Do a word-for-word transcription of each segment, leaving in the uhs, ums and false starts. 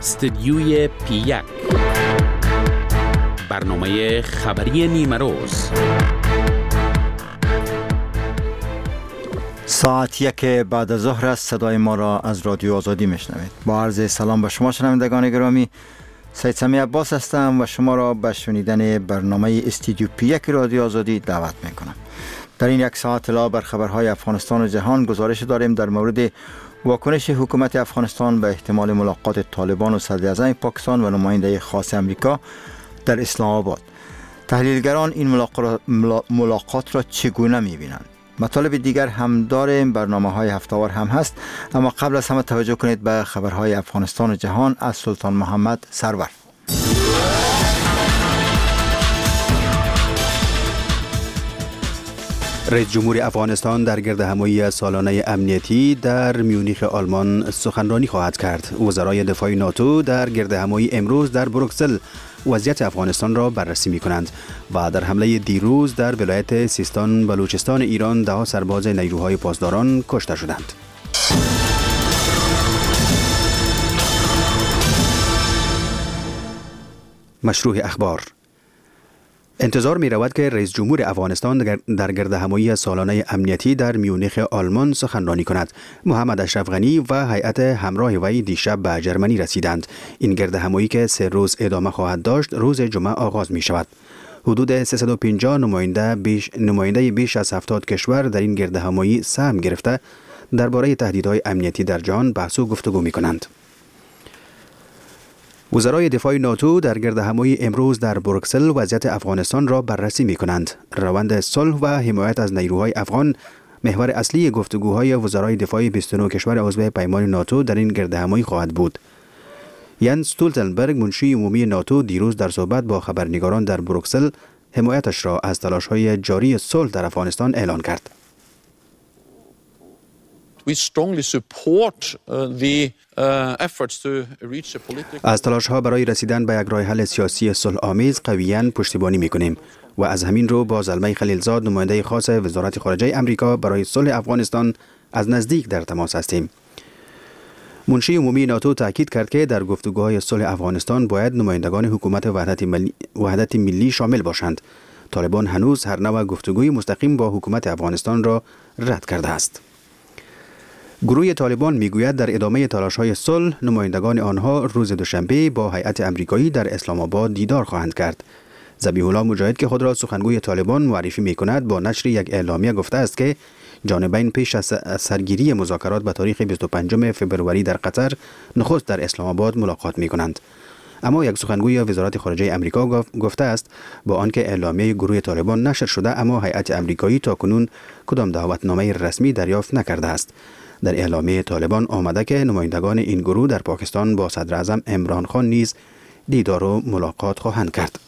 استدیوی پی یک، برنامه خبری نیمه روز. ساعت یک بعد از ظهر است. صدای ما را از رادیو آزادی میشنوید. با عرض سلام به شما شنوندگان گرامی، سید سمی عباس هستم و شما را به شنیدن برنامه استدیو پی یک رادیو آزادی دعوت میکنم. در این یک ساعت لا بر خبرهای افغانستان و جهان گزارش داریم در مورد واکنش حکومت افغانستان به احتمال ملاقات طالبان و صدر اعظم پاکستان و نماینده خاص امریکا در اسلام آباد. تحلیلگران این ملاقات را چگونه می‌بینند؟ مطالب دیگر هم داریم، برنامه‌های هفته‌وار هم هست، اما قبل از همه توجه کنید به خبرهای افغانستان و جهان از سلطان محمد سرور. رئیس جمهور افغانستان در گردهمایی سالانه امنیتی در میونیخ آلمان سخنرانی خواهد کرد. وزرای دفاع ناتو در گردهمایی امروز در بروکسل وضعیت افغانستان را بررسی می کنند و در حمله دیروز در ولایت سیستان بلوچستان ایران ده سرباز نیروهای پاسداران کشته شدند. مشروع اخبار. انتظار می رود که رئیس جمهور افغانستان در گردهمایی سالانه امنیتی در میونیخ آلمان سخنرانی کند. محمد اشرف غنی و هیئت همراه وی دیشب به جرمنی رسیدند. این گردهمایی که سه روز ادامه خواهد داشت روز جمعه آغاز می شود. حدود سیصد و پنجاه نماینده بیش نماینده بیش از هفتاد کشور در این گردهمایی سهم گرفته درباره تهدیدهای امنیتی در جهان بحث و گفتگو می کنند. وزرای دفاع ناتو در گردهمایی امروز در بروکسل وضعیت افغانستان را بررسی می کنند. روند صلح و حمایت از نیروهای افغان محور اصلی گفتگوهای وزرای دفاع بیست و نه کشور عضو پیمان ناتو در این گردهمایی خواهد بود. ینس استولتنبرگ منشی عمومی ناتو دیروز در صحبت با خبرنگاران در بروکسل حمایتش را از تلاش‌های جاری صلح در افغانستان اعلان کرد. We strongly support the efforts to reach a political از تلاش‌ها برای رسیدن به یک راه حل سیاسی صلح‌آمیز قویاً پشتیبانی می‌کنیم و از همین رو با زلمه خلیلزاد نماینده خاص وزارت خارجه امریکا برای صلح افغانستان از نزدیک در تماس هستیم. منشی عمومی ناتو تاکید کرد که در گفتگوهای صلح افغانستان باید نمایندگان حکومت وحدت ملی, وحدت ملی شامل باشند. طالبان هنوز هر نوع گفتگوی مستقیم با حکومت افغانستان را رد کرده است. گروه طالبان میگوید در ادامه تلاش‌های صلح نمایندگان آنها روز دوشنبه با هیئت امریکایی در اسلام آباد دیدار خواهند کرد. ذبیح الله مجاهد که خود را سخنگوی طالبان معرفی می‌کند با نشر یک اعلامیه گفته است که جانبین پیش از سرگیری مذاکرات به تاریخ بیست و پنجم فوریه در قطر نخست در اسلام آباد ملاقات می‌کنند. اما یک سخنگوی وزارت خارجه امریکا گفته است با آنکه اعلامیه گروه طالبان نشر شده اما هیئت امریکایی تاکنون کدام دعوتنامه رسمی دریافت نکرده است. در اعلامیه طالبان آمده که نمایندگان این گروه در پاکستان با صدر اعظم عمران خان نیز دیدار و ملاقات خواهند کرد.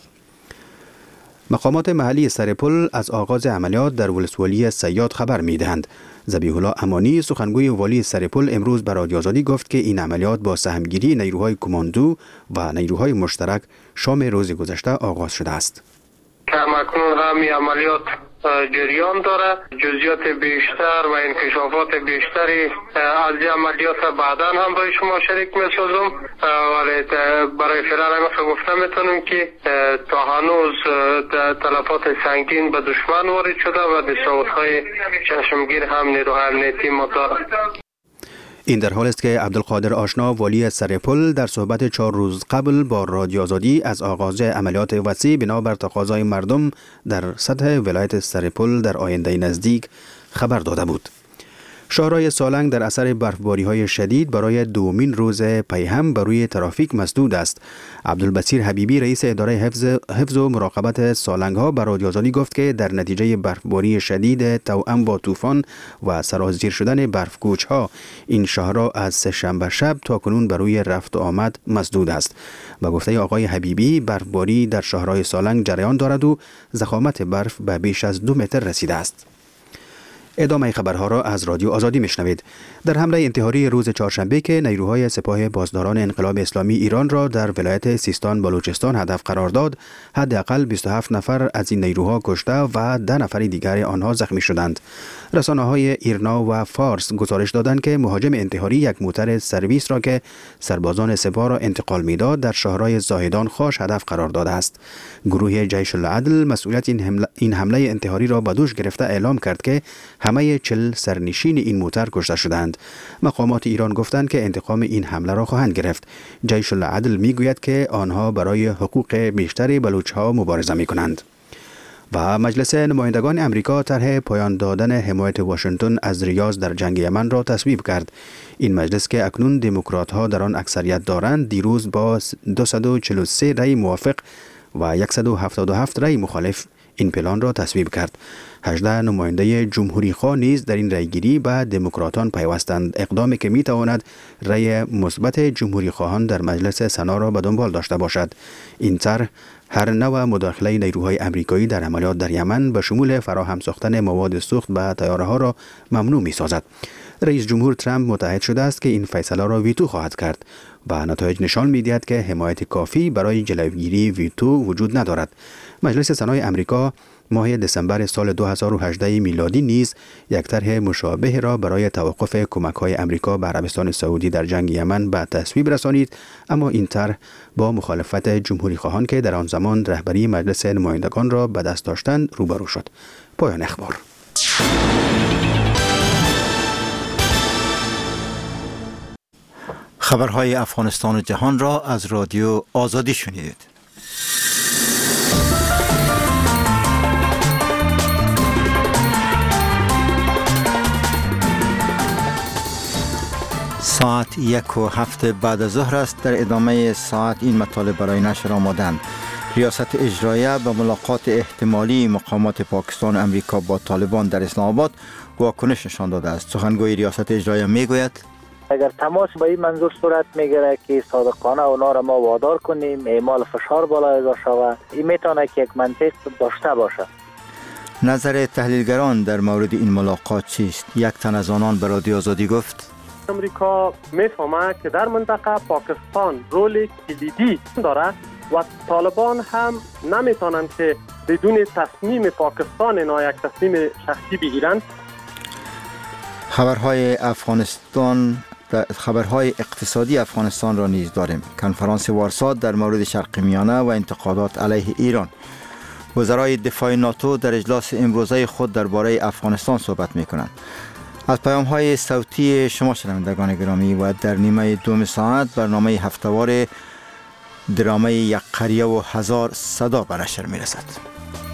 مقامات محلی سرپل از آغاز عملیات در ولسوالی صیاد خبر می‌دهند. ذبیح الله امانی سخنگوی والی سرپل امروز به رادیو آزادی گفت که این عملیات با سهمگیری نیروهای کماندو و نیروهای مشترک شام روز گذشته آغاز شده است. همکنون هم این عملیات جریان داره. جزئیات بیشتر و انکشافات بیشتری از این عملیات بعدا هم با شما شریک می‌سازم، ولی برای فعلا هم گفته میتونم که تا هنوز تلفات سنگین به دشمن وارد شده و دستاوردهای چشمگیر هم نیروهای امنیتی ما داره. این در حال است که عبدالقادر آشنا والی سرپل در صحبت چهار روز قبل با رادیو آزادی از آغاز عملیات وسیع بنابر تقاضای مردم در سطح ولایت سرپل در آینده نزدیک خبر داده بود. شاهراه سالنگ در اثر برفباری‌های شدید برای دومین روز پی هم بر روی ترافیک مسدود است. عبدالبصیر حبیبی رئیس اداره حفظ, حفظ و مراقبت سالنگ‌ها به رادیو آزادی گفت که در نتیجه برفباری شدید توأم با طوفان و سرازیر شدن برفکوچ‌ها این شاهراه از سه‌شنبه شب تا کنون بر روی رفت و آمد مسدود است. با گفته آقای حبیبی برفباری در شاهراه سالنگ جریان دارد و ضخامت برف به بیش از دو متر رسیده است. ادامه خبرها را از رادیو آزادی میشنوید. در حمله انتحاری روز چهارشنبه که نیروهای سپاه بازداران انقلاب اسلامی ایران را در ولایت سیستان بلوچستان هدف قرار داد، حداقل بیست و هفت نفر از این نیروها کشته و ده نفر دیگر آنها زخمی شدند. رسانه‌های ایرنا و فارس گزارش دادند که مهاجم انتحاری یک موتر سرویس را که سربازان سپاه را انتقال میداد در شهرهای زاهدان خاش هدف قرار داده است. گروه جیش العدل مسئولیت این حمله, این حمله انتحاری را به دوش گرفته اعلام کرد که همه چل سرنشین این موتر کشته شدند. مقامات ایران گفتند که انتقام این حمله را خواهند گرفت. جیش العدل میگوید که آنها برای حقوق بیشتر بلوچ‌ها مبارزه میکنند. و مجلس نمایندگان امریکا طرح پایان دادن حمایت واشنگتن از ریاض در جنگ یمن را تصویب کرد. این مجلس که اکنون دموکرات‌ها در آن اکثریت دارند، دیروز با دویست و چهل و سه رأی موافق و صد و هفتاد و هفت رأی مخالف این پلان را تصویب کرد. هجده نماینده جمهوری خواه نیز در این رأیگیری به دموکراتان پیوستند، اقدامی که می تواند رأی مثبت جمهوری خواهان در مجلس سنا را به دنبال داشته باشد. این طرح هر نوع مداخله نیروهای امریکایی در عملیات در یمن به شمول فراهم ساختن مواد سوخت به طیاره‌ها را ممنوع می سازد. رئیس جمهور ترامپ متعهد شده است که این فیصله را ویتو خواهد کرد و نتایج نشان می‌دهد که حمایت کافی برای جلوگیری ویتو وجود ندارد. مجلس سنای امریکا ماه دسامبر سال دو هزار و هجده میلادی نیز یک طرح مشابه را برای توقف کمک‌های امریکا به عربستان سعودی در جنگ یمن به تصویب رسانید، اما این طرح با مخالفت جمهوری خواهان که در آن زمان رهبری مجلس نمایندگان را به دست داشتند روبرو شد. پایان اخبار. خبرهای افغانستان و جهان را از رادیو آزادی شنیدید. ساعت یک و هفت بعد از ظهر است. در ادامه ساعت این مطالب برای نشر آمادند. ریاست اجرایه به ملاقات احتمالی مقامات پاکستان و امریکا با طالبان در اسلام آباد واکنش نشان داده است. سخنگوی ریاست اجرایه میگوید اگر تماس به این منظور صورت میگیره که صادقانه اونا را ما وادار کنیم اعمال فشار بالا اضافه شود، این میتونه که یک منطق داشته باشه. نظر تحلیلگران در مورد این ملاقات چیست؟ یک تن از آنان به رادیو آزادی گفت امریکا میفهمه که در منطقه پاکستان رول کلیدی داره و طالبان هم نمیتونن که بدون تصمیم پاکستان اینا یک تصمیم شخصی بگیرن. خبرهای افغانستان خبرهای اقتصادی افغانستان را نیز داریم. کنفرانس وارسا در مورد شرق میانه و انتقادات علیه ایران. وزرای دفاع ناتو در اجلاس امروزه خود درباره افغانستان صحبت می‌کنند. از پیام‌های صوتی شما شنوندگان گرامی و در نیمه دوم ساعت برنامه هفته‌وار درامه یک قریه و هزار صدا به نشر می‌رسد.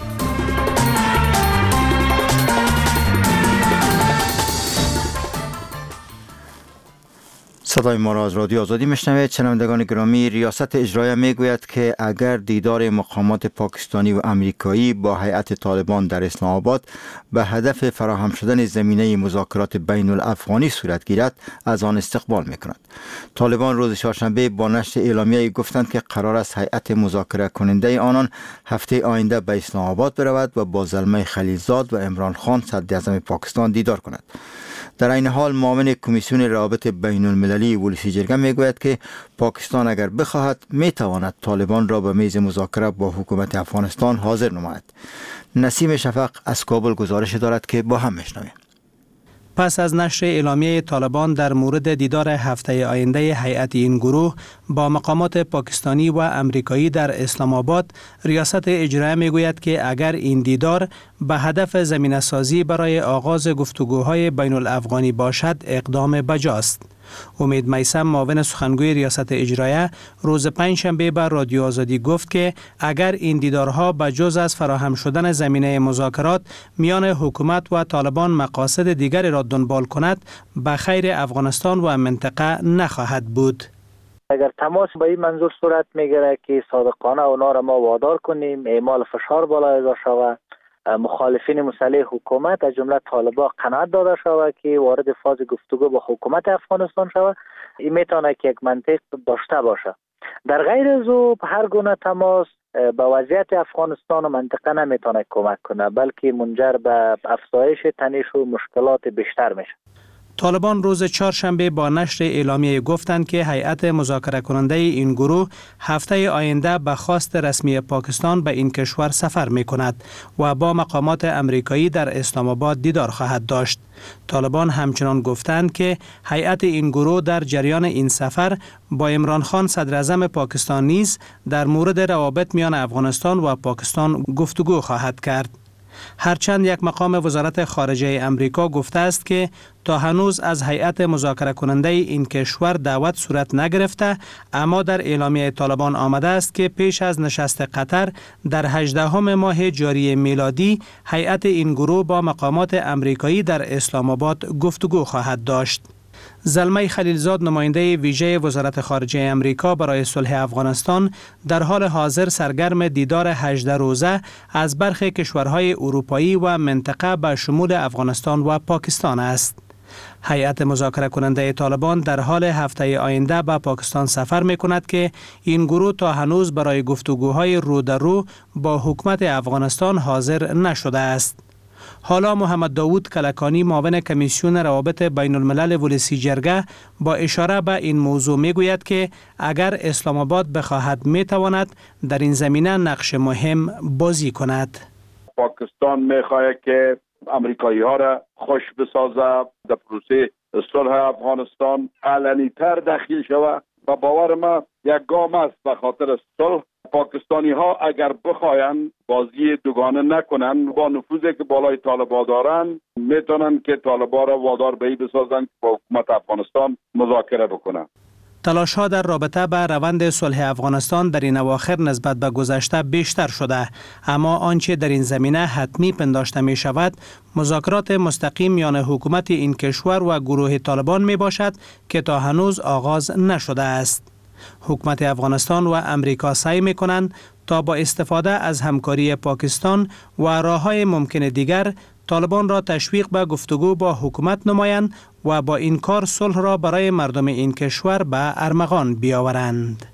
صدای ما را از رادیو آزادی میشنوید. شنوندگان گرامی، ریاست اجرایه میگوید که اگر دیدار مقامات پاکستانی و امریکایی با هیئت طالبان در اسلام آباد به هدف فراهم شدن زمینه مذاکرات بین الافغانی صورت گیرد، از آن استقبال میکنند. طالبان روز چهارشنبه با نشر اعلامیه‌ای گفتند که قرار است هیئت مذاکره کننده آنان هفته آینده به اسلام آباد برود و با زلمه خلیلزاد و عمران خان صدراعظم پاکستان دیدار کند. در این حال معاون کمیسیون روابط بین المللی ولسی جرگه میگوید که پاکستان اگر بخواهد میتواند طالبان را به میز مذاکره با حکومت افغانستان حاضر نماید. نسیم شفق از کابل گزارش دارد که با هم میشنویم. پس از نشر اعلامیه طالبان در مورد دیدار هفته آینده هیئت این گروه با مقامات پاکستانی و امریکایی در اسلام آباد، ریاست اجرایه میگوید که اگر این دیدار به هدف زمینه سازی برای آغاز گفتگوهای بین الافغانی باشد، اقدام بجاست. امید میثم، معاون سخنگوی ریاست اجرایه، روز پنجشنبه به رادیو آزادی گفت که اگر این دیدارها به جز از فراهم شدن زمینه مذاکرات میان حکومت و طالبان مقاصد دیگری را دنبال کند، به خیر افغانستان و منطقه نخواهد بود. اگر تماس به این منظور صورت میگیره که صادقانه اونا را ما وادار کنیم اعمال فشار بالا اضافه شود، مخالفین مسلح حکومت از جمله طالبان قناعت داده شود که وارد فاز گفتگو با حکومت افغانستان شود، این میتونه که یک منطق داشته باشه. در غیر از او هر گونه تماس به وضعیت افغانستان و منطقه نمیتونه کمک کنه، بلکه منجر به افزایش تنش و مشکلات بیشتر میشه. طالبان روز چهارشنبه با نشر اعلامیه گفتند که هیئت مذاکره کننده این گروه هفته آینده به خواست رسمی پاکستان به این کشور سفر می کند و با مقامات امریکایی در اسلام آباد دیدار خواهد داشت. طالبان همچنان گفتند که هیئت این گروه در جریان این سفر با عمران خان صدر اعظم پاکستان نیز در مورد روابط میان افغانستان و پاکستان گفتگو خواهد کرد. هرچند یک مقام وزارت خارجه امریکا گفته است که تا هنوز از هیئت مذاکره کننده این کشور دعوت صورت نگرفته، اما در اعلامیه طالبان آمده است که پیش از نشست قطر در هجدهم ماه جاری میلادی هیئت این گروه با مقامات امریکایی در اسلام آباد گفتگو خواهد داشت. زلمه خلیلزاد نماینده ویژه وزارت خارجه امریکا برای صلح افغانستان در حال حاضر سرگرم دیدار هجده روزه از برخی کشورهای اروپایی و منطقه به شمول افغانستان و پاکستان است. هیئت مذاکره کننده طالبان در حال هفته آینده به پاکستان سفر می کند که این گروه تا هنوز برای گفتگوهای رو در رو با حکومت افغانستان حاضر نشده است. حالا محمد داوود کلکانی معاون کمیسیون روابط بین الملل ولسی جرگه با اشاره به این موضوع می گوید که اگر اسلام آباد بخواهد می تواند در این زمینه نقش مهم بازی کند. پاکستان می خواهد که امریکایی ها را خوش بسازه، در پروسه صلح افغانستان علنی تر دخیل شود و باور ما یک گام است به خاطر صلح. پاکستانی ها اگر بخواین بازی دوگانه نکنن، با نفوذی که بالای طالبان دارن میتونن که طالبان را وادار به این بسازن که با حکومت افغانستان مذاکره بکنن. تلاش ها در رابطه به روند صلح افغانستان در این اواخر نسبت به گذشته بیشتر شده، اما آنچه در این زمینه حتمی پنداشته می شود مذاکرات مستقیم میان حکومت این کشور و گروه طالبان می باشد که تا هنوز آغاز نشده است. حکومت افغانستان و امریکا سعی می کنند تا با استفاده از همکاری پاکستان و راه‌های ممکن دیگر طالبان را تشویق به گفتگو با حکومت نمایند و با این کار صلح را برای مردم این کشور به ارمغان بیاورند.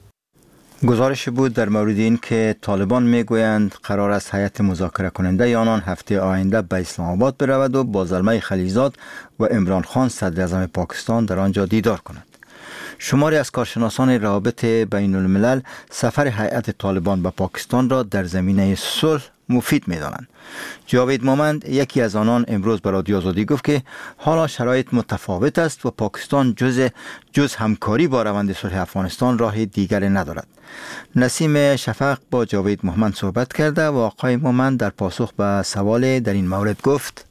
گزارش بود در مورد این که طالبان میگویند قرار است هیئت مذاکره کننده آنان هفته آینده به اسلام آباد برود و با زلمه خلیلزاد و عمران خان صدر اعظم پاکستان در آنجا دیدار کند. شماری از کارشناسان روابط بین الملل سفر هیئت طالبان به پاکستان را در زمینه صلح مفید می‌دانند. جاوید مومند یکی از آنان امروز به رادیو آزادی گفت که حالا شرایط متفاوت است و پاکستان جز جز همکاری با روند صلح افغانستان راه دیگری ندارد. نسیم شفق با جاوید مومند صحبت کرده و آقای مومند در پاسخ به سوال در این مورد گفت: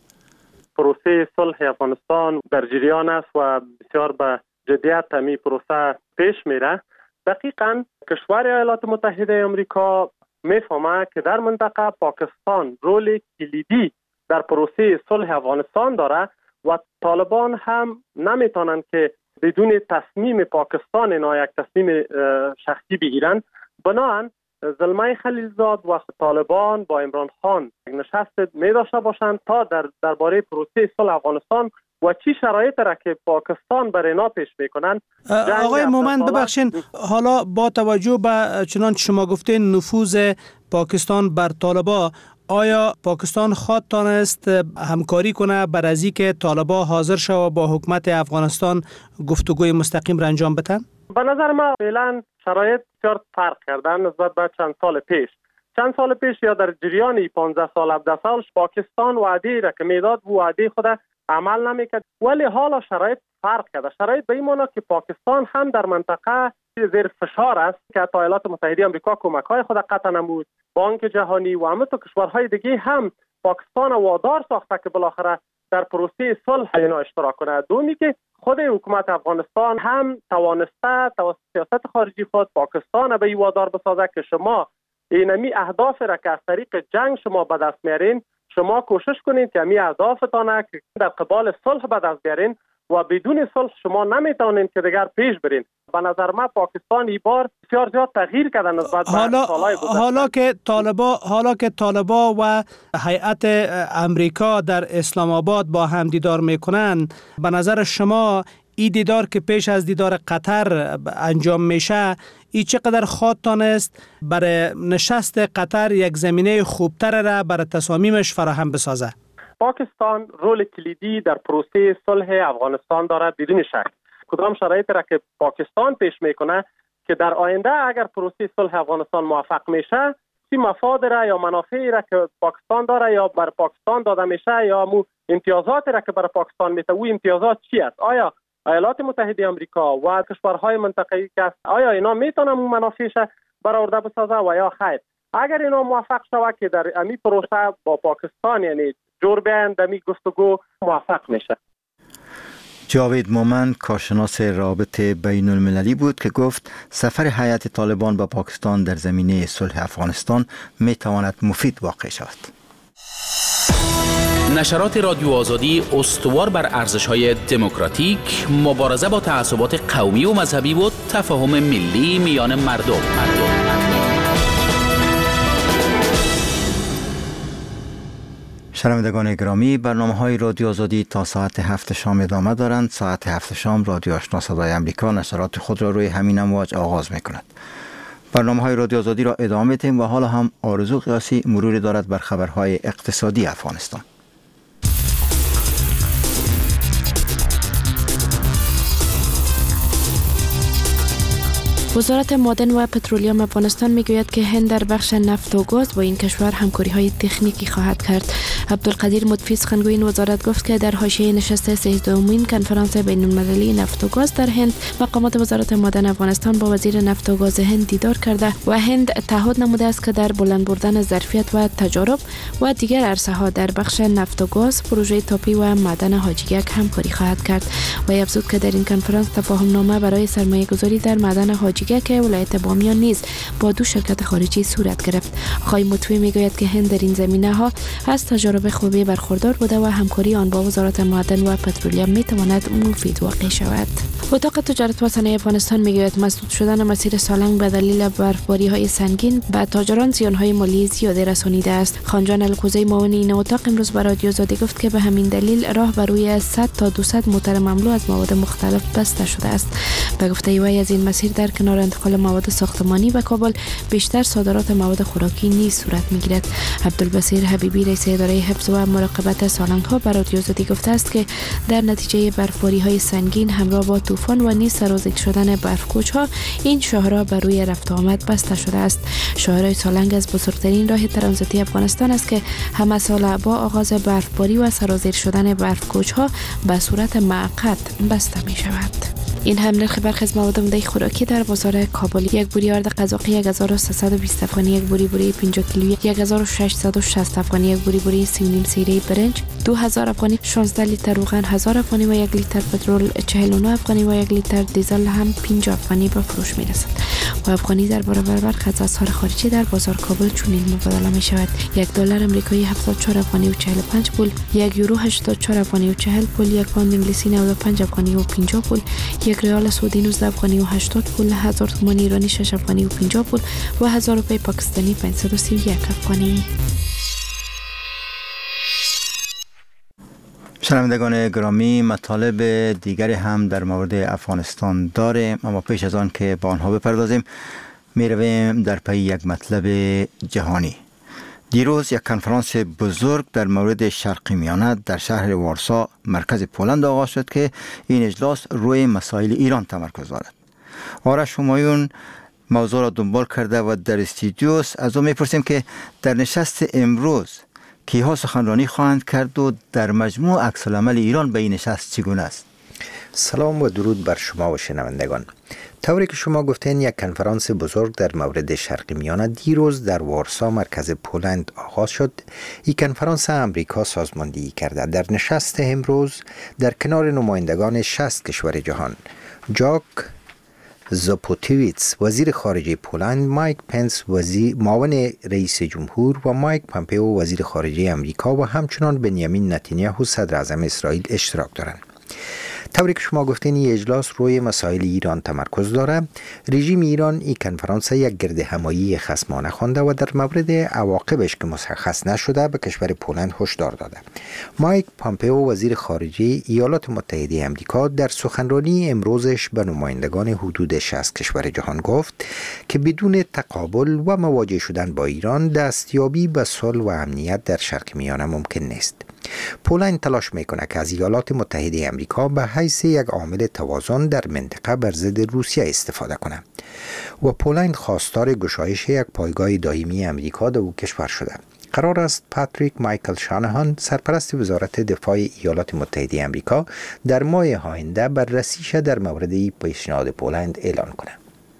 پروسه صلح افغانستان در جریان است و بسیار به جدیت تمی پروسه پیش میره. دقیقاً کشور ایالات متحده آمریکا میفهمه که در منطقه پاکستان رول کلیدی در پروسه صلح افغانستان داره و طالبان هم نمیتونن که بدون تصمیم پاکستان اینا یک تصمیم شخصی بگیرن. بنابراین زلمه خلیلزاد و طالبان با عمران خان نشست می داشته باشند تا در درباره پروسه صلح افغانستان و چی شرایط را که پاکستان برای اینا پیش میکنن. آقای مومند ببخشین، حالا با توجه به چنانچه شما گفتین نفوذ پاکستان بر طالبان، آیا پاکستان خواهد تانست همکاری کنه بر از اینکه طالبان حاضر شوه با حکومت افغانستان گفتگوی مستقیم را انجام بدن؟ به نظر ما فعلا شرایط بسیار فرق کردن نسبت به چند سال پیش. چند سال پیش یا در جریان پانزده سال هفده سالش پاکستان وعده را که میداد و وعده خود عمل نمیکرد، ولی حالا شرایط فرق کرده. شرایط به این معنی که پاکستان هم در منطقه زیر فشار است که حتی ایالات متحده آمریکا کمک‌های خود قطع نمود، بانک جهانی و همه تو کشورهای دیگه هم پاکستان وادار ساخته که بالاخره در پروسه صلح اینا اشتراک کنه. دومی که خود حکومت افغانستان هم توانسته توسط سیاست خارجی خود پاکستان به این وادار بسازه که شما اینمی اهداف را که از طریق جنگ شما به دست میارین، شما کوشش کنید که امی اهدافتان که در قبال صلح به دست بیارین و بدون صلح شما نمیتونین که دیگر پیش برین. به نظر من پاکستان این بار بسیار زیاد تغییر کرده نسبت به سالهای گذشته. حالا که طالبا حالا که طالبا و هیئت امریکا در اسلام آباد با هم دیدار میکنن، به نظر شما این دیدار که پیش از دیدار قطر انجام میشه این چقدر خواهدتان است برای نشست قطر یک زمینه خوبتر را برای تصامیمش فراهم بسازه؟ پاکستان رول کلیدی در پروسه صلح افغانستان دارد بدون شک. کدام شرایطی را که پاکستان پیش میکنه که در آینده اگر پروسه صلح افغانستان موفق میشه، سی مفاد را یا منافعی را که پاکستان داره یا بر پاکستان داده میشه یا مو امتیازاتی را که برای پاکستان میده، او امتیازات چی است؟ آیا ایالات متحده آمریکا و کشورهای منطقه‌ای که است آیا اینا میتونن اون منافعش برآورده بسازه و یا خیر؟ اگر اینا موفق شود که در امی پروسه با پاکستان یعنی جور بیان در می گفتگو موفق میشه. جاوید مومن کارشناس رابطه بین المللی بود که گفت سفر هیئت طالبان به پاکستان در زمینه صلح افغانستان می تواند مفید واقع شود. نشرات رادیو آزادی استوار بر ارزش‌های دموکراتیک، مبارزه با تعصبات قومی و مذهبی و تفاهم ملی میان مردم. مردم. شنوندگان گرامی، برنامه‌های رادیو آزادی تا ساعت هفت شام ادامه دارند. ساعت هفت شام رادیو آشنا صدای امریکا نشرات خود را روی همین امواج آغاز می‌کند. برنامه‌های رادیو آزادی را ادامه می‌دهیم و حالا هم آرزو قیاسی مروری دارد بر خبرهای اقتصادی افغانستان. وزارت معدن و پترولیوم افغانستان میگوید که هند در بخش نفت و گاز با این کشور همکاری‌های تکنیکی خواهد کرد. عبدالقدیر مطفی سخنگوی این وزارت گفت که در حاشیه نشست سیزدهمین کنفرانس بین‌المللی نفت و گاز در هند، مقامات وزارت معدن افغانستان با وزیر نفت و گاز هند دیدار کرده و هند تعهد نموده است که در بلند بردن ظرفیت و تجارب و دیگر عرصه‌ها در بخش نفت و گاز، پروژه تاپی و معدن حاجیک همکاری خواهد کرد. و افزود که در این کنفرانس تفاهم نامه برای سرمایه‌گذاری در معدن حاجیک که ولایت بامیان نیز با دو شرکت خارجی صورت گرفت. آقای مطوی میگوید که هند در این زمینه ها از تجارب خوبی برخوردار بوده و همکاری آن با وزارت معدن و پترولیوم میتواند مفید واقع شود. اتاق تجارت و صنایع افغانستان میگوید مسدود شدن مسیر سالنگ به دلیل برفباری های سنگین به تاجران زیان های مالی زیادی رسانیده است. خانجان الکوزی معاون این اتاق امروز به رادیو آزادی گفت که به همین دلیل راه بر روی صد تا دویست موتر مملو از مواد مختلف بسته شده است. به گفته وی از این مسیر در کنار انتقال مواد ساختمانی به کابل بیشتر صادرات مواد خوراکی نیز صورت میگیرد. عبدالبصیر حبیبی رئیس اداره حفظ و مراقبت سالنگ ها به رادیو آزادی گفته است که در نتیجه برفباری های سنگین همراه با طوفان و نیز سرازیر شدن برفکوچ ها این شاهراه بر روی رفت و آمد بسته شده است. شاهراه سالنگ از بزرگترین راه ترانزیتی افغانستان است که همه ساله با آغاز برفباری و سرازیر شدن برفکوچ ها به صورت موقت بسته می شود. این هم نرخ برخی از مواد عمده خوراکی در بازار کابل: یک بوری آرد قزاقی یک هزار و سیصد و بیست افغانی، یک بوری بوری پنجاه کیلویی یک هزار و ششصد و شصت افغانی، یک بوری بوری سی و نیم سیره برنج دو هزار افغانی، شانزده لیتر روغن هزار افغانی و یک لیتر پترول چهل و نه افغانی و یک لیتر دیزل هم پنجاه افغانی به فروش میرسد. و افغانی در برابر برخی از اسعار خارجی در بازار کابل چنین مبادله می شود: یک دلار آمریکایی هفتاد و چهار افغانی و چهل و پنج پول، یک یورو هشتاد و چهار افغانی و چهل پول، یک پوند انگلیسی نود و پنج افغانی و پنجاه پول، یک ریال سعودی نوزده افغانی و هشتاد پول، هزار تومان ایرانی شش افغانی و پنجاه پول و هزار روپیه پاکستانی پانصد و سی و یک افغانی. شنوندگان گرامی، مطالب دیگری هم در مورد افغانستان داره، اما پیش از آن که با آنها بپردازیم میرویم در پی یک مطلب جهانی. دیروز یک کنفرانس بزرگ در مورد شرق میانه در شهر وارسا مرکز پولند آغاز شد که این اجلاس روی مسائل ایران تمرکز دارد. آرش همایون موضوع را دنبال کرده و در استودیوس از او میپرسیم که در نشست امروز کیها سخنرانی خواهند کرد و در مجموع عکس العمل ایران به این نشست چگونه است؟ سلام و درود بر شما و شنوندگان. طوری که شما گفتین، یک کنفرانس بزرگ در مورد شرق میانه دیروز در وارسا مرکز پولند آغاز شد. این کنفرانس امریکا سازماندهی کرده. در نشست امروز در کنار نمایندگان شصت کشور جهان، جاک زاپوتیویتس وزیر خارجه پولند، مایک پنس وزیر معاون رئیس جمهور و مایک پامپئو وزیر خارجه امریکا و همچنان بنیامین نتانیاهو صدر اعظم اسرائیل اشتراک دارند. طوری که شما گفتین این اجلاس روی مسائل ایران تمرکز داره. رژیم ایران این کنفرانس یک گرد همایی خصمانه خوانده و در مورد عواقبش که مشخص نشده به کشور پولند هشدار داده. مایک پامپئو وزیر خارجه ایالات متحده آمریکا در سخنرانی امروزش به نمایندگان حدود شصت کشور جهان گفت که بدون تقابل و مواجه شدن با ایران دستیابی به صلح و امنیت در شرق میانه ممکن نیست. پولند تلاش میکنه که از ایالات متحده آمریکا به حیث یک عامل توازن در منطقه بر ضد روسیه استفاده کنه و پولند خواستار گشایش یک پایگاه دائمی آمریکا در او کشور شده. قرار است پاتریک مایکل شانهان سرپرست وزارت دفاع ایالات متحده آمریکا در ماه آینده بررسیش در مورد پیشنهاد پولند اعلان کنه.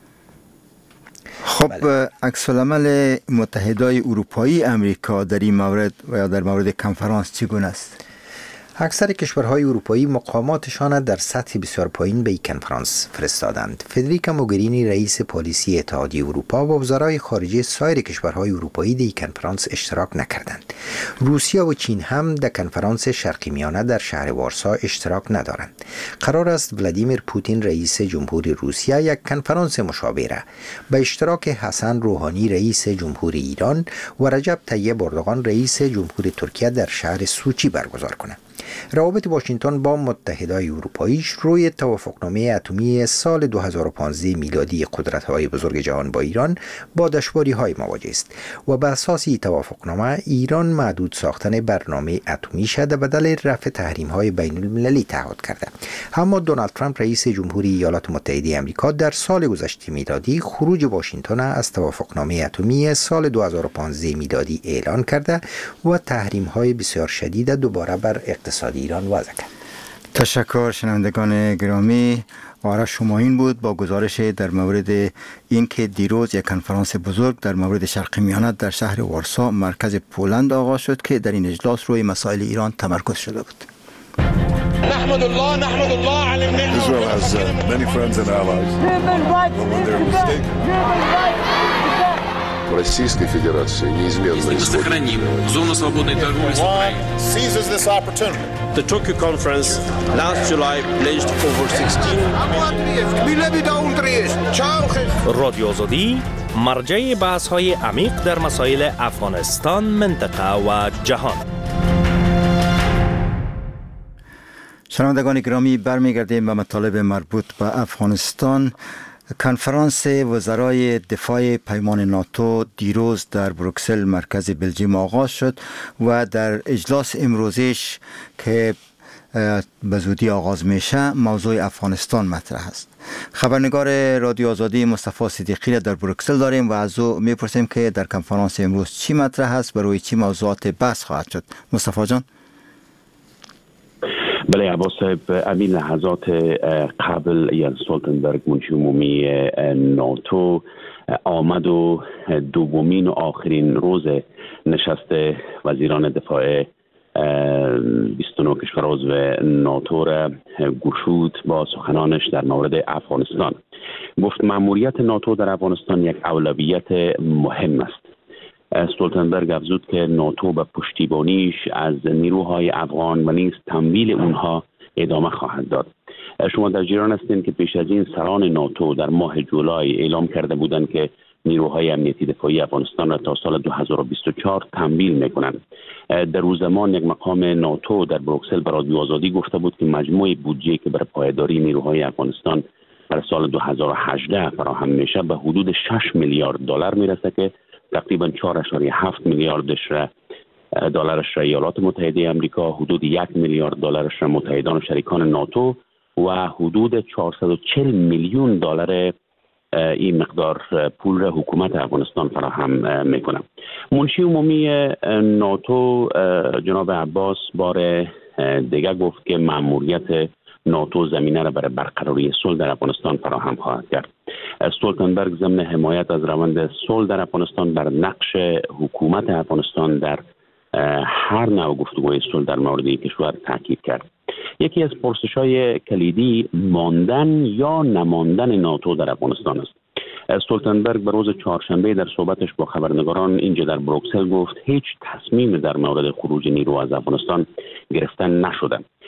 خب عکس العمل متحدای اروپایی امریکا در این مورد و یا در مورد کنفرانس چگونه است؟ اکثر کشورهای اروپایی مقاماتشان در سطح بسیار پایین به این کنفرانس فرستادند. فدریکا موگرینی رئیس پالیسی اتحادیه اروپا و وزرای خارجه سایر کشورهای اروپایی در این کنفرانس اشتراک نکردند. روسیه و چین هم در کنفرانس شرقی میانه در شهر وارسا اشتراک ندارند. قرار است ولادیمیر پوتین رئیس جمهوری روسیه یک کنفرانس مشابه را به اشتراک حسن روحانی رئیس جمهوری ایران و رجب طیب اردوغان رئیس جمهوری ترکیه در شهر سوچی برگزار کنند. روابط واشنگتن با متحدای اروپاییش روی توافقنامه اتمی سال دو هزار و پانزده میلادی قدرت‌های بزرگ جهان با ایران با دشواری‌های مواجه است و به اساس این توافقنامه ایران محدود ساختن برنامه اتمی شده بدل رفع تحریم‌های بین‌المللی تعهد کرده. اما دونالد ترامپ رئیس جمهوری ایالات متحده آمریکا در سال گذشته میلادی خروج واشنگتن از توافقنامه اتمی سال دو هزار و پانزده میلادی اعلان کرده و تحریم‌های بسیار شدید دوباره بر اقتصاد ایران وضع کرد. تشکر شنوندگان گرامی. آرش شماین بود با گزارش در مورد اینکه دیروز یک کنفرانس بزرگ در مورد شرق میانه در شهر وارسا مرکز پولند آغاز شد که در این اجلاس روی مسائل ایران تمرکز شده بود. نحمد الله نحمد الله على النعمة. Israel has uh, many friends and allies. But when they're mistaken. Российской Федерации неизменно сохраним зону свободной торговли с Украиной. Seizes this opportunity. The Tokyo conference last July pledged over sixteen رادیو آزادی مرجع بحث‌های عمیق در مسائل افغانستان، منطقه و جهان. شنوندگان گرامی، برمیگردیم به مطالب مربوط به افغانستان. کنفرانس وزرای دفاع پیمان ناتو دیروز در بروکسل مرکز بلژیم آغاز شد و در اجلاس امروزش که به زودی آغاز میشه موضوع افغانستان مطرح است. خبرنگار رادیو آزادی مصطفی صدیقی را در بروکسل داریم و از او میپرسیم که در کنفرانس امروز چی مطرح است، بر روی چی موضوعات بحث خواهد شد. مصطفی جان. بله عباس صاحب، همین لحظات قبل یانس استولتنبرگ منشی عمومی ناتو آمد و دومین و آخرین روز نشست وزیران دفاع بیست و نه کشور عضو ناتو را گشود با سخنانش در مورد افغانستان. گفت مأموریت ناتو در افغانستان یک اولویت مهم است. استولتنبرگ افزود که ناتو به پشتیبانیش از نیروهای افغان و نیز تمویل اونها ادامه خواهد داد. شما در جریان هستین که پیش از این سران ناتو در ماه جولای اعلام کرده بودند که نیروهای امنیتی دفاعی افغانستان را تا سال دو هزار و بیست و چهار تمویل میکنند. در روز زمان یک مقام ناتو در بروکسل به رادیو آزادی گفته بود که مجموع بودجه که برای پایداری نیروهای افغانستان برای سال دو هزار و هجده فراهم میشه به حدود شش میلیارد دلار میرسه که تقریبا چهار ممیز هفت میلیاردش را دلارش را ایالات متحده آمریکا، حدود یک میلیارد دلارش را متحدان و شریکان ناتو و حدود چهارصد و چهل میلیون دلار این مقدار پول را حکومت افغانستان فراهم میکنه. منشی عمومی ناتو جناب عباس بار دیگر گفت که مأموریت ناتو زمینه را برای برقراری صلح در افغانستان فراهم خواهد کرد. استولتنبرگ ضمن حمایت از روند صلح در افغانستان بر نقش حکومت افغانستان در هر نوع گفتگوی صلح در مورد کشور تاکید کرد. یکی از پرسش‌های کلیدی ماندن یا نماندن ناتو در افغانستان است. استولتنبرگ به روز چهارشنبه در صحبتش با خبرنگاران اینجا در بروکسل گفت هیچ تصمیم در مورد خروج نیرو از افغانستان گرفتن نشده.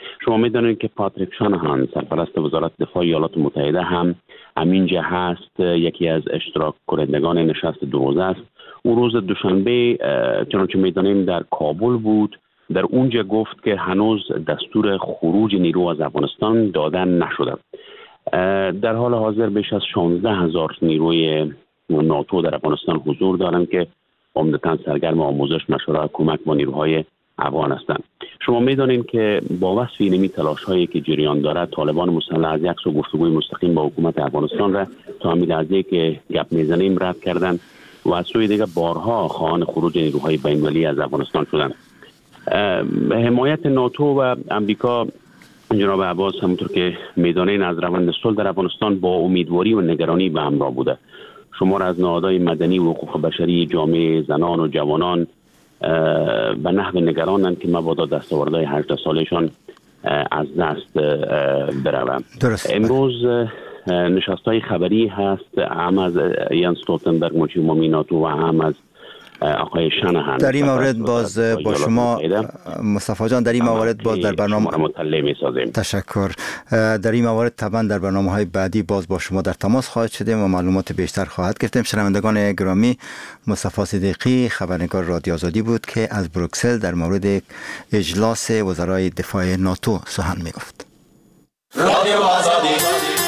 شما میدانید که پاتریک شانهان سرپرست وزارت دفاع ایالات متحده هم همینجا هست، یکی از اشتراک کنندگان نشست دو روزه است. اون روز دوشنبه چنانچه میدانیم در کابل بود، در اونجا گفت که هنوز دستور خروج نیرو از افغانستان دادن نشده. در حال حاضر بیش از شانزده هزار نیروی ناتو در افغانستان حضور دارند که عمدتاً سرگرم آموزش، مشورت، کمک با نیروهای افغان هستند. شما میدانید که با وصف اینمی تلاش هایی که جریان دارد، طالبان مسلح از یک سو گفتگوی مستقیم با حکومت افغانستان را تا همین لحظه که گپ میزنیم رد کردند و از سوی دیگر بارها خواهان خروج نیروهای بین‌المللی از افغانستان شدند. حمایت ناتو و امریکا جناب عباس همونطور که میدانین از روند صلح در افغانستان با امیدواری و نگرانی به همراه بوده. شمار از نهادهای مدنی و حقوق بشری، جامعه زنان و جوانان به نحو نگرانند که مبادا دستاوردهای هجده سالشان از دست بروند. امروز نشست‌های خبری هست، هم از یانس استولتنبرگ مشیر عمومی ناتو و هم از آقای شانهان. در این مورد باز با شما مصطفی جان در این مورد باز در برنامه مطلع می‌سازیم. تشکر. در این مورد طبعا در برنامه‌های بعدی باز با شما در تماس خواهد شدیم و معلومات بیشتر خواهد گرفتیم. شنوندگان گرامی، مصطفی صدیقی خبرنگار رادیو آزادی بود که از بروکسل در مورد اجلاس وزرای دفاع ناتو سخن می‌گفت. رادیو آزادی.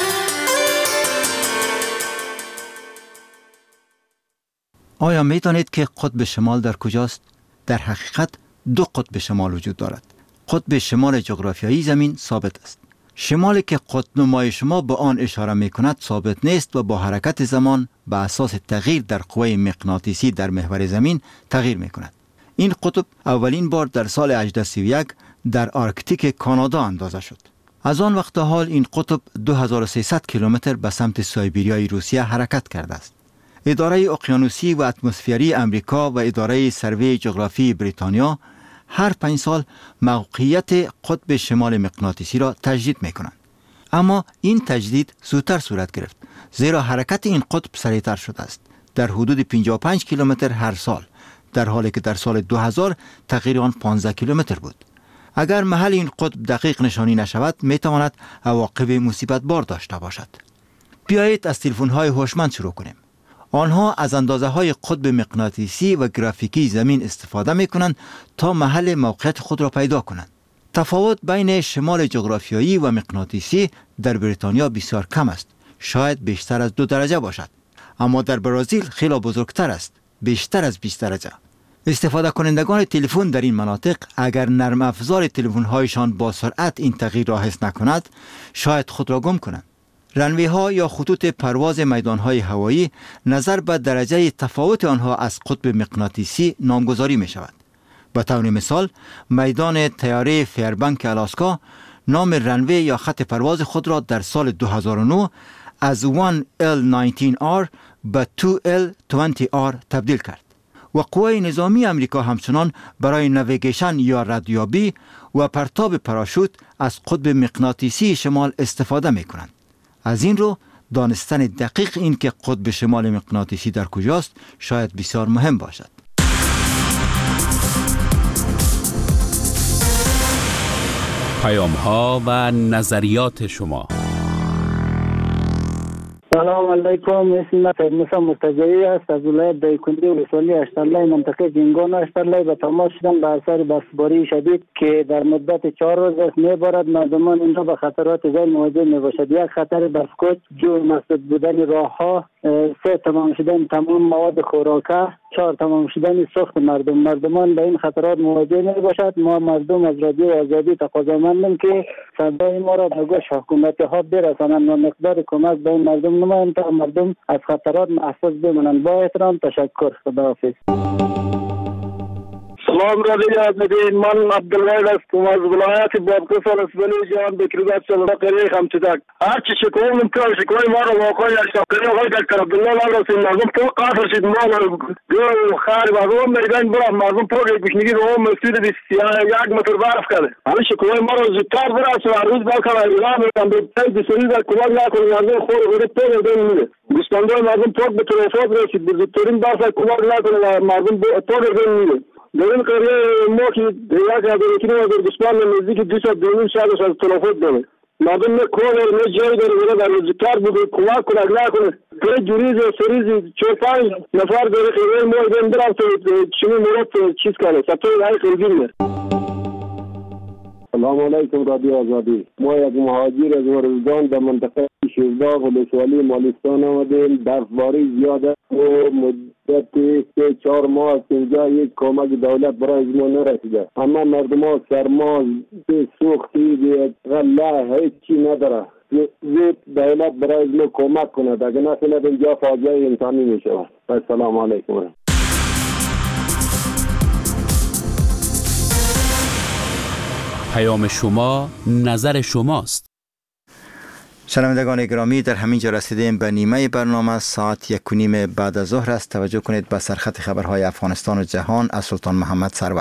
آیا می دانید که قطب شمال در کجاست؟ در حقیقت دو قطب شمال وجود دارد. قطب شمال جغرافیایی زمین ثابت است. شمالی که قطب نمای شما به آن اشاره می کند ثابت نیست و با حرکت زمان به اساس تغییر در قوه مغناطیسی در محور زمین تغییر می کند. این قطب اولین بار در سال هجده سی و یک در آرکتیک کانادا اندازه شد. از آن وقت حال این قطب دو هزار و سیصد کیلومتر به سمت سایبریای روسیه حرکت کرده است. اداره اقیانوسی و اتمسفری امریکا و اداره سروی جغرافی بریتانیا هر پنج سال موقعیت قطب شمال مغناطیسی را تجدید می کنند. اما این تجدید زودتر صورت گرفت، زیرا حرکت این قطب سریعتر شده است، در حدود پنجاه و پنج کیلومتر هر سال، در حالی که در سال دو هزار تغییر آن پانزده کیلومتر بود. اگر محل این قطب دقیق نشانی نشود، می تواند عواقب مصیبت بار داشته باشد. بیایید از تلفن‌های هوشمند شروع کنیم. آنها از اندازه های قطب مغناطیسی و گرافیکی زمین استفاده می کنند تا محل موقعیت خود را پیدا کنند. تفاوت بین شمال جغرافیایی و مغناطیسی در بریتانیا بسیار کم است، شاید بیشتر از دو درجه باشد، اما در برزیل خیلی بزرگتر است، بیشتر از بیست درجه. استفاده کنندگان تلفن در این مناطق اگر نرم افزار تلفن هایشان با سرعت این تغییر را حس نکند، شاید خود را گم کنند. رنوی ها یا خطوط پرواز میدان های هوایی نظر به درجه تفاوت آنها از قطب مغناطیسی نامگذاری می شود. به طور مثال، میدان طیاره فیربنک آلاسکا نام رنوی یا خط پرواز خود را در سال دو هزار و نه از یک ال نوزده آر به دو ال بیست آر تبدیل کرد. و قوه نظامی امریکا همچنان برای نویگیشن یا ردیابی و پرتاب پاراشوت از قطب مغناطیسی شمال استفاده می کنند. از این رو دانستن دقیق این که قطب شمال مغناطیسی در کجاست شاید بسیار مهم باشد. پیام ها و نظریات شما. سلام علیکم، اسم فرموسا مرتجعی است از ولایت دایکنی ولسوالی اشترلای منطقه جنگان اشترلای. به تماس شدم به اثر برفباری شدید که در مدت چهار روز است میبارد. مردمان اینجا به خطرات زیاد مواجه میباشد. یک خطر برفکوچ، جو مسدود بودن راه ها، سه تمام شدن تمام مواد خوراکه، چهار تمام شدن سوخت مردم. مردمان به این خطرات مواجه میباشد. ما مردم از رادیو آزادی تقاضامندیم که صدای ما را به گوش حکومت ها برسانند و مقدار کمک به این مردم نمایند تا مردم از خطرات محفوظ بمانند. با احترام، تشکر. خداحافظ. سلام رادیو آزادی، من عبدالوحید هستم از ولایت بابکس ولسوالی جان بکرگات سلطه قریه خمچدک. هرچی شکوه ممکن شکوه ما را واقعی اشتاقی آقای دکتر عبدالله لال رسیم مردم تو قاطر شد. ما گل خاری و روم میدان برا مردم تو گشنگی روم مسجد بسیار یک متر برف کرده. همین شکوه ما را زودتر برس و روز باکر اعلام میکنم به تای بسیاری در کمک نکنه مردم خور غریب تو میدان میده. گوسفندان مردم تو به تلفات رسید. بزرگترین باس کمک نکنه و مردم تو میدان میده. در این قریه ما که یک هزار و هزار دشمن نزدیک دویست و بیست شهرش از تلافات داره. مردم نه کار داره نه جایی داره بره در روزگار بوده کمک کنه اگه کنه که جوریز و سریز چهار پنج نفر داره خیلی ما این برم تو چنین مرد چیز کنه سطح های خیلی. سلام علیکم رادیو آزادی. ما یک مهاجر از ورزدان در منطقه شیرزا ولسوالی مالستان آمدیم. برفباری زیاده و مدت سه چهار ماه است اینجا یک کمک دولت برای از ما نرسیده. اما مردم ها سرما سوختی غله هیچ چی نداره. زود دولت برای از ما کمک کنه اگر نکنه اینجا فاجعه انسانی می شود. السلام علیکم. پیام شما نظر شماست. شنوندگان گرامی، در همین جا رسیدیم به نیمه برنامه. ساعت یک و نیم بعد از ظهر است. توجه کنید به سرخط خبرهای افغانستان و جهان از سلطان محمد سرور.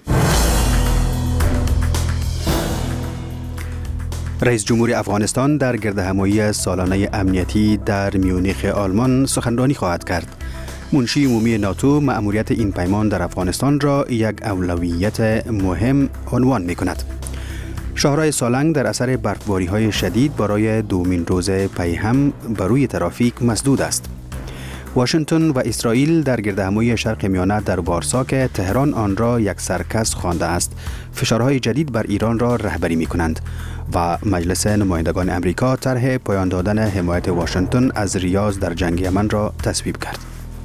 رئیس جمهور افغانستان در گردهمایی سالانه امنیتی در میونیخ آلمان سخنرانی خواهد کرد. منشی عمومی ناتو مأموریت این پیمان در افغانستان را یک اولویت مهم عنوان می کند. شاهراه سالنگ در اثر برفباری‌های شدید برای دومین روز پی هم بر روی ترافیک مسدود است. واشنگتن و اسرائیل در گردهمایی شرق میانه در وارسا که تهران آن را یک سرکس خوانده است، فشارهای جدید بر ایران را رهبری می کنند و مجلس نمایندگان امریکا طرح پایان دادن حمایت واشنگتن از ریاض در جنگ یمن را تصویب کرد.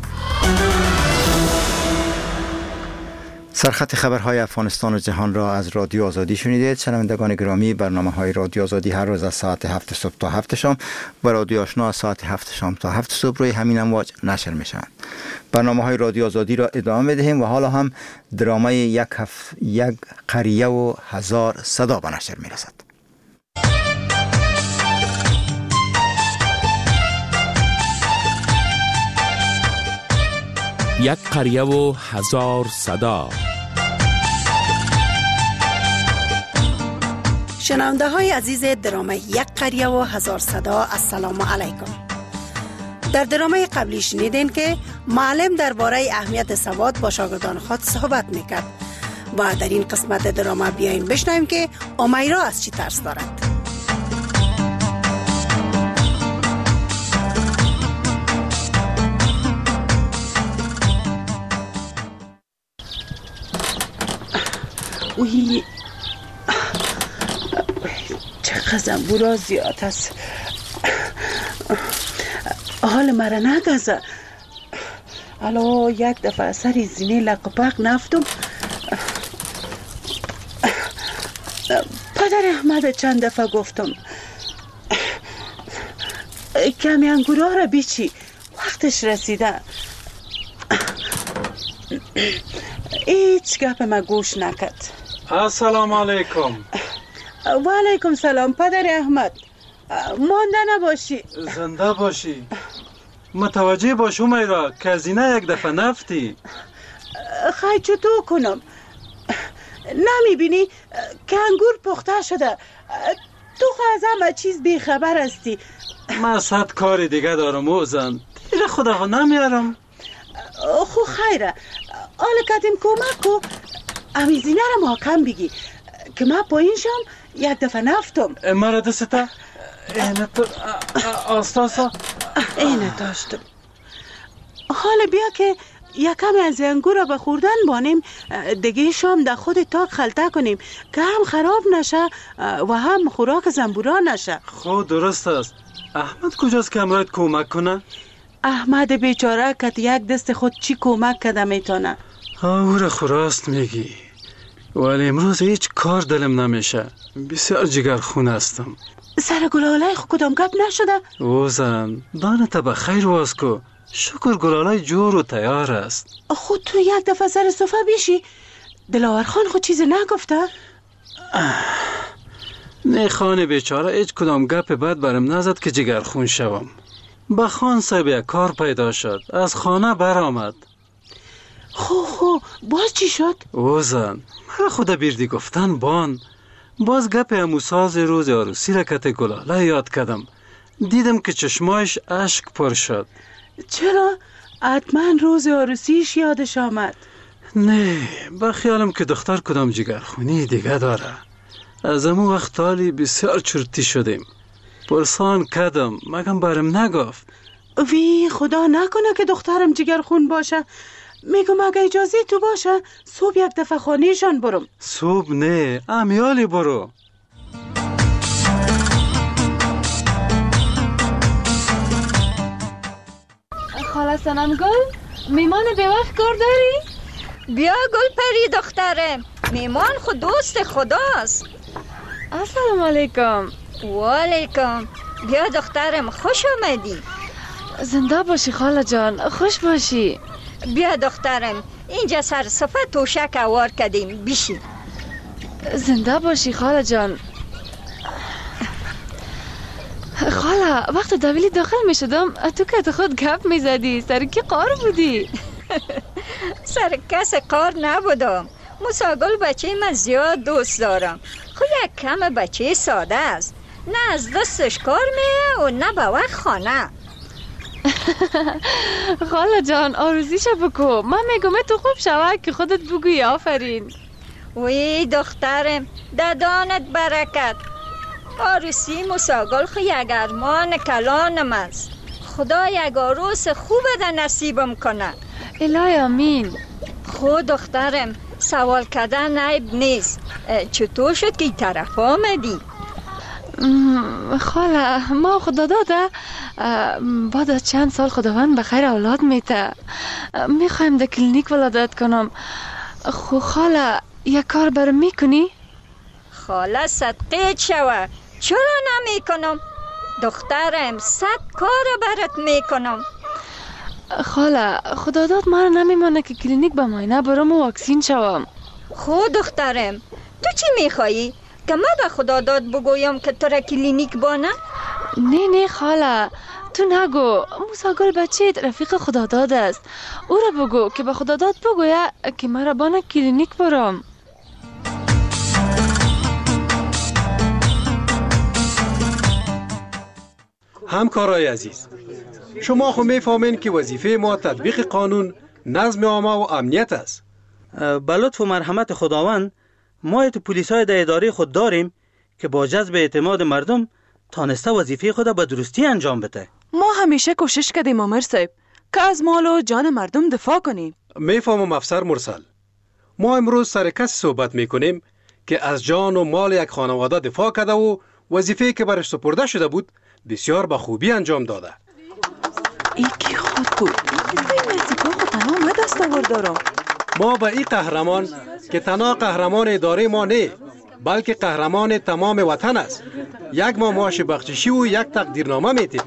سرخط خبرهای افغانستان و جهان را از رادیو آزادی شنیدید. شنوندگان گرامی، برنامه های رادیو آزادی هر روز از ساعت هفت صبح تا هفت شام و رادیو آشنا از ساعت هفت شام تا هفت صبح روی همین امواج نشر می شوند. برنامه های رادیو آزادی را ادامه می دهیم و حالا هم درامای یک, هف... یک قریه و هزار صدا به نشر می رسد. یک قریه و هزار صدا. شنونده های عزیز درامه یک قریه و هزار صدا، السلام علیکم. در درامه قبلی شنیدین که معلم درباره اهمیت سواد با شاگردان خود صحبت میکرد و در این قسمت درامه بیاین بشنویم که امیرا از چی ترس دارد. اوی چقدر زنبورا زیاد است. حال مرا نگذار. الو یک دفعه سری زینه لقپق نفتم. پدر احمد چند دفعه گفتم کمی انگورا را بیچی، وقتش رسیده. هیچ گپ ما گوش نکرد. السلام علیکم. و علیکم سلام پدر احمد. مانده نباشی. زنده باشی. متوجه باش امیرا که از اینه یک دفعه نفتی. خیلی چطور کنم؟ نمیبینی که انگور پخته شده؟ تو از همه چیز بیخبر هستی. من صد کار دیگه دارم اوزن، دیگه خدا نمیارم. خو خیره، حالا کدیم کمک کو امیزینه را محکم بگی که من پایین شم یک دفعه نفتم. مرا دسته اینه تو آستاسا اینه داشتم. حالا بیا که یکم از انگور را به خوردن بانیم، دیگه شام در خود تاک خلطه کنیم که هم خراب نشه و هم خوراک زنبورا نشه. خود درست است. احمد کجاست که امرایت کمک کنه؟ احمد بیچاره که یک دست خود چی کمک کده میتونه؟ او را خوراست میگی، ولی امروز هیچ کار دلم نمیشه. بسیار جگرخون هستم. سر گلالای خود کدام گپ نشده؟ او زن دانت به خیر واز کو. شکر گلالای جور و تیار است. خود تو یک دفعه سر صفحه بیشی. دلاور خان خود چیز نگفته؟ نه خان بیچاره هیچ کدام گپ بد برم نزد که جگرخون شوم. با خان صاحب یک کار پیدا شد، از خانه برآمد. خو خو باز چی شد؟ او زن مرا خدا بیردی گفتن بان. باز گپ اموساز روز عروسی را کت گلاله یاد کردم. دیدم که چشمایش اشک پر شد. چرا؟ حتما روز عروسیش یادش آمد. نه، با خیالم که دختر کدام جگرخونی دیگه داره. از امو وقت حالی بسیار چرتی شدیم. پرسان کردم مگم برم نگفت. وی خدا نکنه که دخترم جگرخون باشه. میگم اگه اجازه تو باشه صبح یک دفعه خانهشان برم. صبح نه، امیالی برو. خاله سنم گل، میمان به وقت کار داری؟ بیا گل پری دخترم، میمان خود دوست خداست. السلام علیکم. و علیکم. بیا دخترم، خوش آمدی. زنده باشی خاله جان، خوش باشی. بیا دخترم، اینجا سر صفحه توشک اوار کردیم، بیشی. زنده باشی خاله جان. خاله وقت دویلی داخل می شدم تو که تو خود گپ می زدی، سر کی قار بودی؟ سر کس قار نبودم. موساگل بچه من زیاد دوست دارم. خود یک کم بچه ساده است، نه از دستش کار میه و نه به وقت خانه. خاله جان آرزیش بکو، من میگم تو خوب شوه که خودت بگوی آفرین. وی دخترم ددانت برکت. عروسی موساگل خو یک ارمان کلانم است. خدا یک عروس خوب ده نصیبم کنه. الهی آمین. خود دخترم سوال کردن عیب نیست. چطور شد که این طرف آمدی؟ خاله ما خدا داده بعد از چند سال خداوند بخیر اولاد میته. میخوایم در کلینیک ولادت کنم. خو خاله یک کار برم میکنی؟ خاله صدقیت شوه، چرا نمی کنم؟ دخترم صد کار برات می کنم. خاله خدا داد من نمیمانه که کلینیک به معاینه برم و واکسین شوم. خود دخترم تو چی میخوایی؟ که من به خدا داد بگویم که تو را کلینیک بانه؟ نه نه خاله تو نگو. موساگل بچه رفیق خدا داد است. او را بگو که به خدا داد بگویه که من را بانه کلینیک برم. همکارای عزیز، شما خو میفهمین که وظیفه ما تطبیق قانون، نظم عامه و امنیت است. به لطف و مرحمت خداوند ما تو پلیسای در اداره خود داریم که با جذب اعتماد مردم تانسته وظیفه خود به درستی انجام بده. ما همیشه کوشش کردیم آمر صاحب که از مال و جان مردم دفاع کنیم. میفهمم افسر مرسل. ما امروز سر کسی صحبت میکنیم که از جان و مال یک خانواده دفاع کرده و وظیفه که برش سپرده شده بود بسیار با خوبی انجام داده. ای کی خود بود؟ این وظیفه خود تنها ما دستاورد دارم. ما به این قهرمان که تنها قهرمان اداره ما نه بلکه قهرمان تمام وطن است یک ماه معاش بخششی و یک تقدیرنامه میتیم.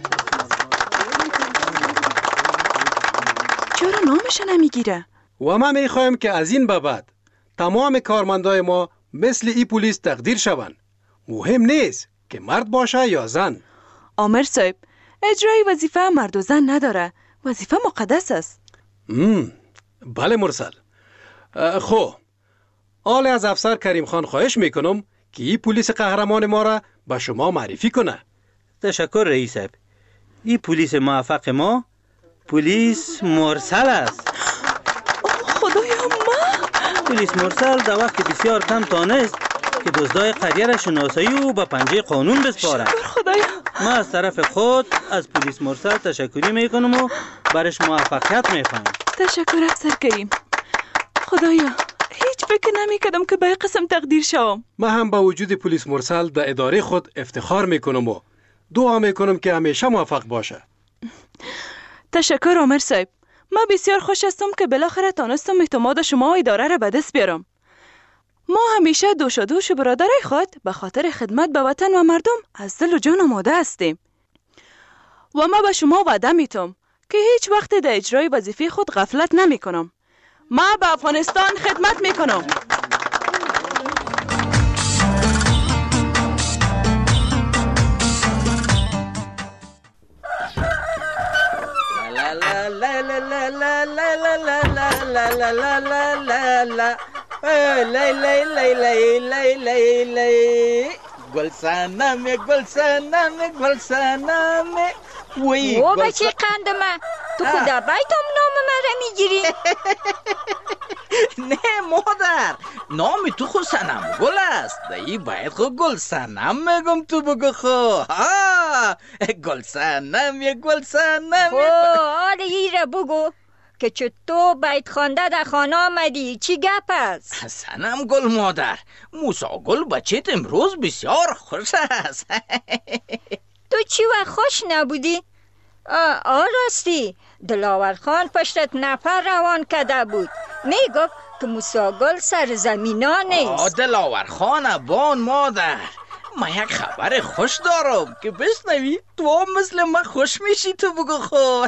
چرا نامش نمیگیره؟ و ما میخوایم که از این به بعد تمام کارمندای ما مثل ای پلیس تقدیر شوند. مهم نیست که مرد باشه یا زن. آمر صاحب اجرای وظیفه مرد و زن نداره. وظیفه مقدس است. مم. بله مرسل. خو آل از افسر کریم خان خواهش میکنم که این پلیس قهرمان ما را به شما معرفی کنه. تشکر رئیس صاحب. این پلیس موفق ما پلیس مرسل است. خدایا ما پلیس مرسل در وقت بسیار کم تانست که دزدای قریه را شناسایی و به پنجه قانون بسپاره. شکر خدایا. ما از طرف خود از پلیس مرسل تشکری میکنم و برش موفقیت میخوایم. تشکر افسر کریم. خدایا هیچ فکر نمی کردم که به این قسم تقدیر شوم. ما هم با وجود پلیس مرسل در اداره خود افتخار میکنم و دعا میکنم که همیشه موفق باشه. تشکر عمر صاحب. ما بسیار خوش هستم که بالاخره تانستم اعتماد شما و اداره را به دست بیارم. ما همیشه دوش و دوش برادرای خود به خاطر خدمت به وطن و مردم از دل و جان آماده هستیم. و ما به شما وعده میتم که هیچ وقت در اجرای وظیفه خود غفلت نمی کنم. ما به افغانستان خدمت میکنم. لا لا لا لا لا لا لا لا لا لا لا لا لا لای لای لای لای لای لای لای گل سنم گل سنم گل سنم وی او بچه قندمه تو خدا بیتم نام مرا میگیری؟ نه مادر، نام تو خود سنم گل است. دایی باید خود گل سنم میگم تو بگو خو. گل سنم یک گل سنم. خو آره ایره بگو که چه تو بیت خوانده در خانه آمدی، چی گپ است؟ سنم گل مادر، موسا گل بچهت امروز بسیار خوش است. تو چی و خوش نبودی؟ آه, آه راستی دلاور خان پشتت نفر روان کده بود، میگفت که موسا گل سر زمینا نیست. آه دلاور خان بان مادر، ما یک خبر خوش دارم که بشنوی تو هم مثل من خوش میشی. تو بگو خو.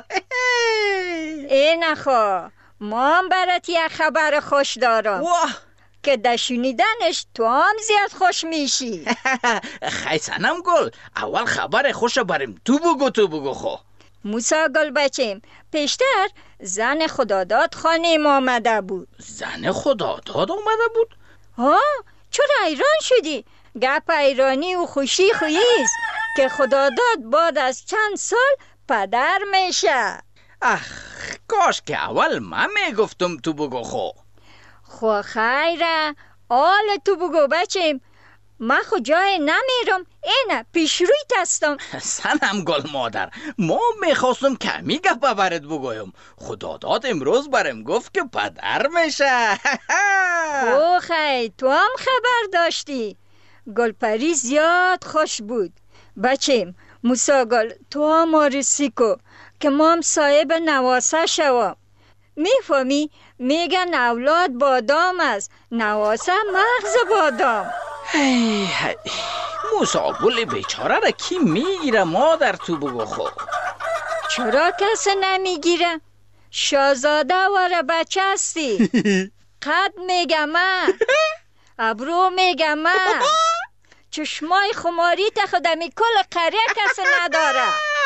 ای نخوا، ما هم برات یک خبر خوش دارم واه که در شنیدنش تو هم زیاد خوش میشی. خی سنم گل، اول خبر خوش بریم تو بگو. تو بگو خو. موسا گل بچیم پیشتر زن خداداد خانه ما آمده بود. زن خداداد آمده بود؟ ها چرا ایران شدی؟ گپ ایرانی و خوشی خوییست که خداداد بعد از چند سال پدر میشه. اخ کاش که اول من میگفتم. تو بگو خو. خو خیره آل تو بگو بچیم، من خود جای نمیرم، اینه پیش روی تستم. سنم گل مادر، ما میخواستم کمی گپ برات بگویم. خداداد امروز برم گفت که پدر میشه. او خی تو هم خبر داشتی؟ گلپری زیاد خوش بود. بچیم موسا گل تو هم آرسی کو که ما هم صاحب نواسه شوام. میفهمی؟ میگن اولاد بادام است، نواسه مغز بادام. هی هی موسا گل بیچاره را کی میگیره مادر؟ تو بگو خو. چرا کسی نمیگیره؟ شاهزاده واره بچه هستی. قد میگم من، ابرو میگم من، چشمای خماری تا خودمی کل قریه کسی نداره.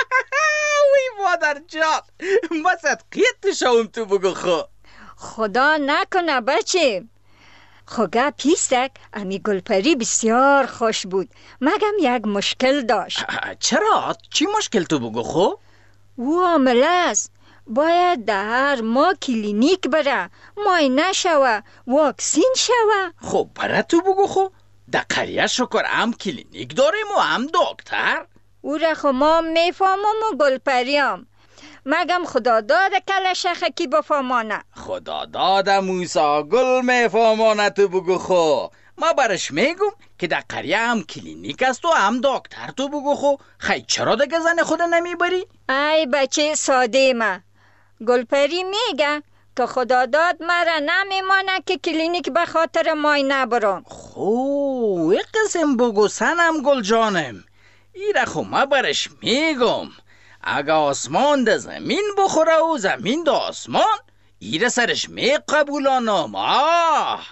وی مادر جان، ما صدقیت شوم. تو بگو خو. خدا نکنه بچه. خوگه پیستک امی گلپری بسیار خوش بود، مگم یک مشکل داشت. چرا؟ چی مشکل؟ تو بگو خو. او عامله است، باید در هر ماه کلینیک بره، معاینه شوه، واکسین شوه. خب برای تو بگو خو. در قریه شکر هم کلینیک داریم و هم دکتر. او را خو ما میفهمم و گلپریم، مگم خدا داد کل شخکی بفهمانه. خدا داد موسا گل میفهمانه. تو بگو خو. ما برش میگم که در قریه هم کلینیک است و هم دکتر. تو بگو خو. خیلی چرا دیگه زن خود نمیبری؟ ای بچه ساده ما، گلپری میگه که خدا داد مرا نمیمانه که کلینیک به خاطر معاینه برم. خو یک قسم بگو سنم گل جانم. ایره خو ما برش میگم اگه آسمان ده زمین بخوره و زمین ده آسمان، ایره سرش می قبولانم. آه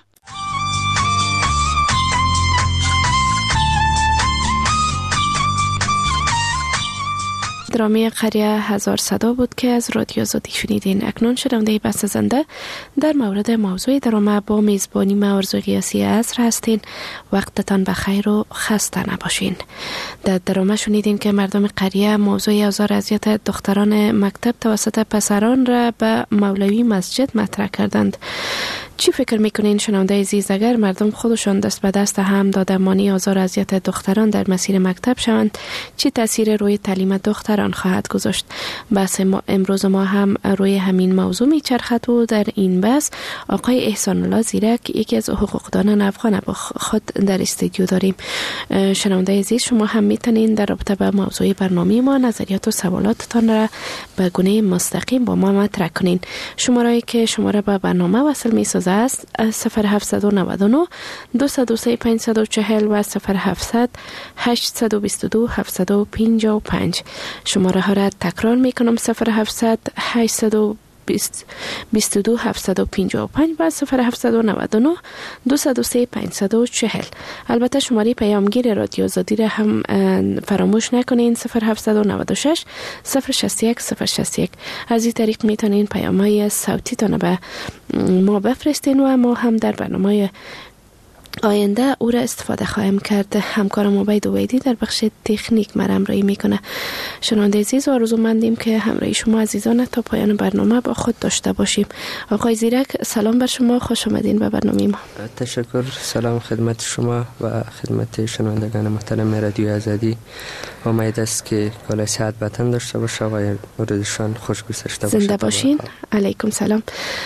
درامه قریه هزار صدا بود که از رادیو آزادی شنیدین. اکنون شنونده بسته زنده در مورد موضوع درامه با میزبانی ما آرزو قیاسی عصر هستین. وقتتان بخیر و خسته نباشین. در درامه شنیدین که مردم قریه موضوع آزار اذیت دختران مکتب توسط پسران را به مولوی مسجد مطرح کردند. چی فکر میکنین شنونده عزیز؟ اگر مردم خودشان دست به دست هم داده مانی آزار اذیت دختران در مسیر مکتب شوند، چی تاثیر روی تعلیم دختران خواهد گذاشت؟ بحث ما امروز ما هم روی همین موضوع میچرخد و در این بحث آقای احسان الله زیرک، یکی از حقوقدانان افغان با خود در استودیو داریم. شنونده عزیز شما هم میتونین در رابطه با موضوع برنامه ما نظریات و سوالاتتان را به گونه مستقیم با ما مطرح کنین. شماره‌ای که شما را به برنامه وصل میسازه است صفر هفت نه نه دو صفر سه پنج چهار صفر و صفر هفت هشت دو دو هفت پنج پنج. شماره ها را تکرار می کنم: صفر هفت هشت دو دو هفت پنج پنج و صفر هفت نه نه دو صفر سه پنج چهار. البته شماره پیامگیر رادیو آزادی را هم فراموش نکنین: صفر هفت نه شش صفر شصت یک صفر شصت یک. از این طریق میتونین پیام‌های صوتی تان به ما بفرستین و ما هم در برنامه آینده او را استفاده خواهیم کرد. همکارم عبید اویدی در بخش تکنیک مرا همراهی میکنه. شنونده عزیز، آرزومندیم که همراهی شما عزیزان تا پایان برنامه با خود داشته باشیم. آقای زیرک، سلام بر شما، خوش آمدین به برنامه ما. تشکر. سلام خدمت شما و خدمت شنوندگان محترم رادیو آزادی. امید است که کل صحت بتن داشته باشه و روزشان خوش گذشته باشه. زنده باشین. علیکم سلام.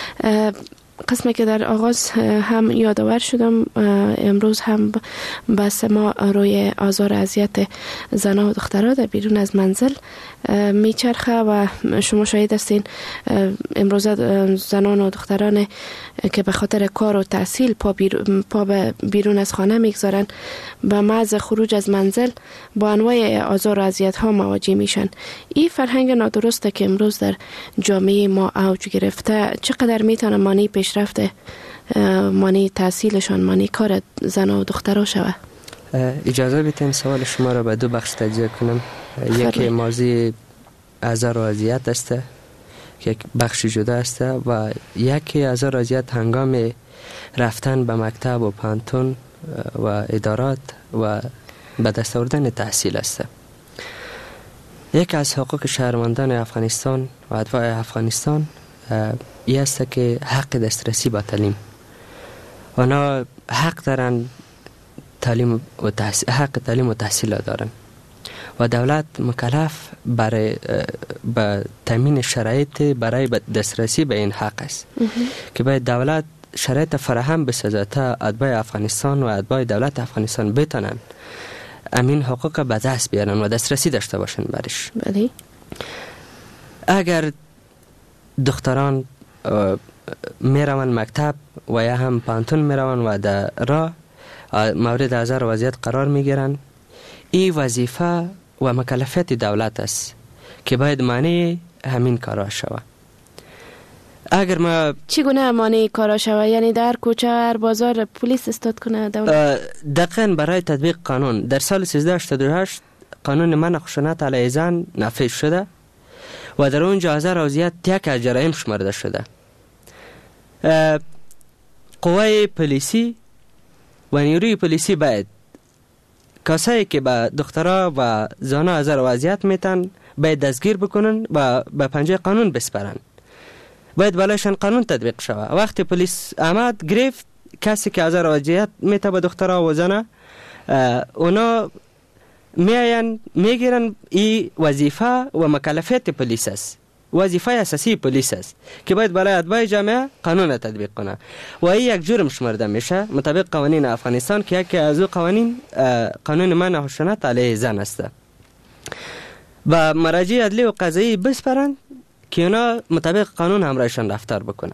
قسمی که در آغاز هم یادآور شدم، امروز هم بحث ما روی آزار و اذیت زنان و دخترها در بیرون از منزل میچرخه و شما شاهد هستین. امروز زنان و دختران که به خاطر کار و تحصیل پا, بیرون، پا به بیرون از خانه میگذارن، به محض خروج از منزل با انواع آزار و اذیت ها مواجه میشن. این فرهنگ نادرسته که امروز در جامعه ما اوج گرفته چقدر میتونه مانع پیشرفت، مانع تحصیلشان، مانع کار زن و دخترها شوه؟ اجازه بدین سوال شما را به دو بخش تجزیه کنم. یکی موضوع آزار و اذیت است که یک بخش جدا است و یکی آزار و اذیت هنگام رفتن به مکتب و پانتون و ادارات و به دست آوردن تحصیل است. یکی از حقوق شهروندان افغانستان و اتباع افغانستان این است که حق دسترسی به تعلیم. آنها حق دارن تعلیم و تحصیل، حق تعلیم و تحصیل دارن و دولت مکلف برای به تامین شرایط برای دسترسی به این حق است که باید دولت شرایط فراهم بسازد تا اتباع افغانستان و اتباع دولت افغانستان بتونن امین حقوق به دست بیارن و دسترسی داشته باشن برش. بله. اگر دختران میروند مکتب و یا هم پانتون میروند و در راه مورد آزار و اذیت قرار میگیرن، این وظیفه و مکلفیت دولت است که باید مانع همین کارا شود. اگر ما چگونه مانع کارا شود؟ یعنی در کوچه هر بازار پلیس استاد کنه دولت؟ دقیقاً برای تطبیق قانون در سال سیزده هشتاد و هشت قانون منع خشونت علیه زن نافذ شده و در اونجا آزار و اذیت یک از جرایم شمرده شده. قوای پلیسی و نیروی پلیسی باید کسایی که به دخترها و زنها آزار و اذیت میتن باید دستگیر بکنن و به پنجه قانون بسپرن. باید بالایشان قانون تطبیق شود. وقتی پلیس آمد گرفت کسی که آزار و اذیت میته به دخترها و زنها، اونا میاین میگیرن. این وظیفه و مکلفیت پلیس است، وظیفه اساسی پلیس است که باید برای اتباع جامعه قانون تطبیق کنه و این یک جرم شمرده میشه مطابق قوانین افغانستان که یکی از او قوانین قانون منع خشونت علیه زن است. و مراجع عدلی و قضایی بسپرن که اونا مطابق قانون همراهشان رفتار بکنن.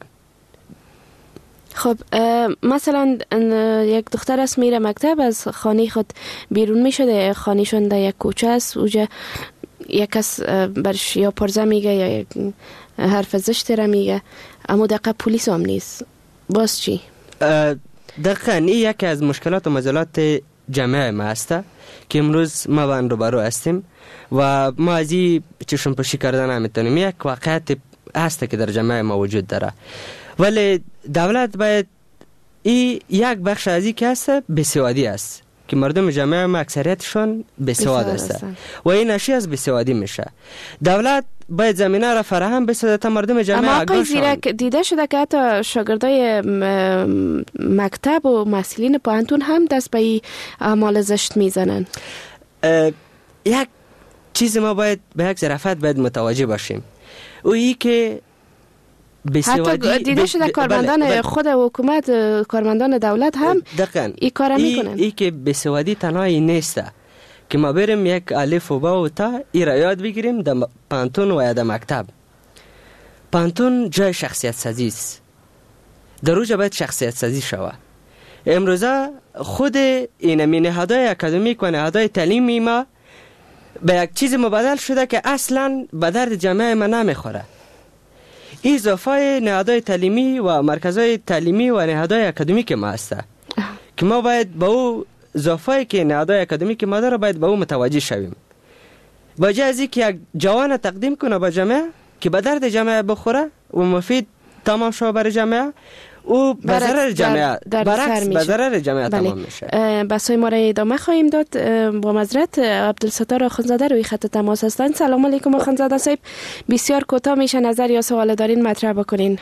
خب مثلا یک دختر است میره مکتب، از خانه خود بیرون میشده، خانهشون در یک کوچه است، اوجا یک کس برش یا پرزه میگه یا یک حرف زشت را میگه، اما دقیقا پولیس هم نیست، باز چی؟ دقیقا این یکی از مشکلات و مزالات جامعه ما است که امروز ما با آن روبرو هستیم و ما از این چشم پوشی کردن نمیتونیم. یک واقعیت هست که در جامعه ما وجود داره، ولی دولت باید این یک بخش از این که هست بسوادی است که مردم جامعه ما اکثریتشون بسواد است و این ناشی از بسوادی میشه. دولت باید زمینه را فراهم بسازه تا مردم جامعه اما آقای زیرک دیده شده که حتی شاگردای مکتب و محصلین پانتون هم دست به اعمال زشت میزنن. یک چیز ما باید به یک ظرافت باید متوجه باشیم، او ای که حتی دیده شده کارمندان بله، بله. خود حکومت، کارمندان دولت هم این کار میکنن. ای که بسوادی تنهایی نیست که ما بریم یک الف و با و تا ای را یاد بگیریم در پانتون و یا در مکتب. پانتون جای شخصیت سازی است، در اوجا باید شخصیت سازی شود. امروزه خود اینمی نهادهای اکادمیک و نهادهای تعلیمی ما به یک چیز مبادل شده که اصلا به درد جامعه ما نمیخوره. این اضافه نهادهای تعلیمی و مرکزهای تعلیمی و نهادهای اکادمیک ما است که ما باید با او اضافه که نهادهای اکادمیک ما داره باید با او متوجه شویم. با جای از اینکه یک جوان تقدیم کنه به جامعه که به درد جامعه بخوره و مفید تمام شود برای جامعه، او به ضرر جامعه برعکس به ضرر جامعه تمام میشه. بحث ما را ادامه خواهیم داد. با معذرت عبدالستار آخوندزاده روی خط تماس هستند. سلام علیکم آخوندزاده صاحب، بسیار کوتاه میشه نظر یا سوال دارین مطرح بکنین.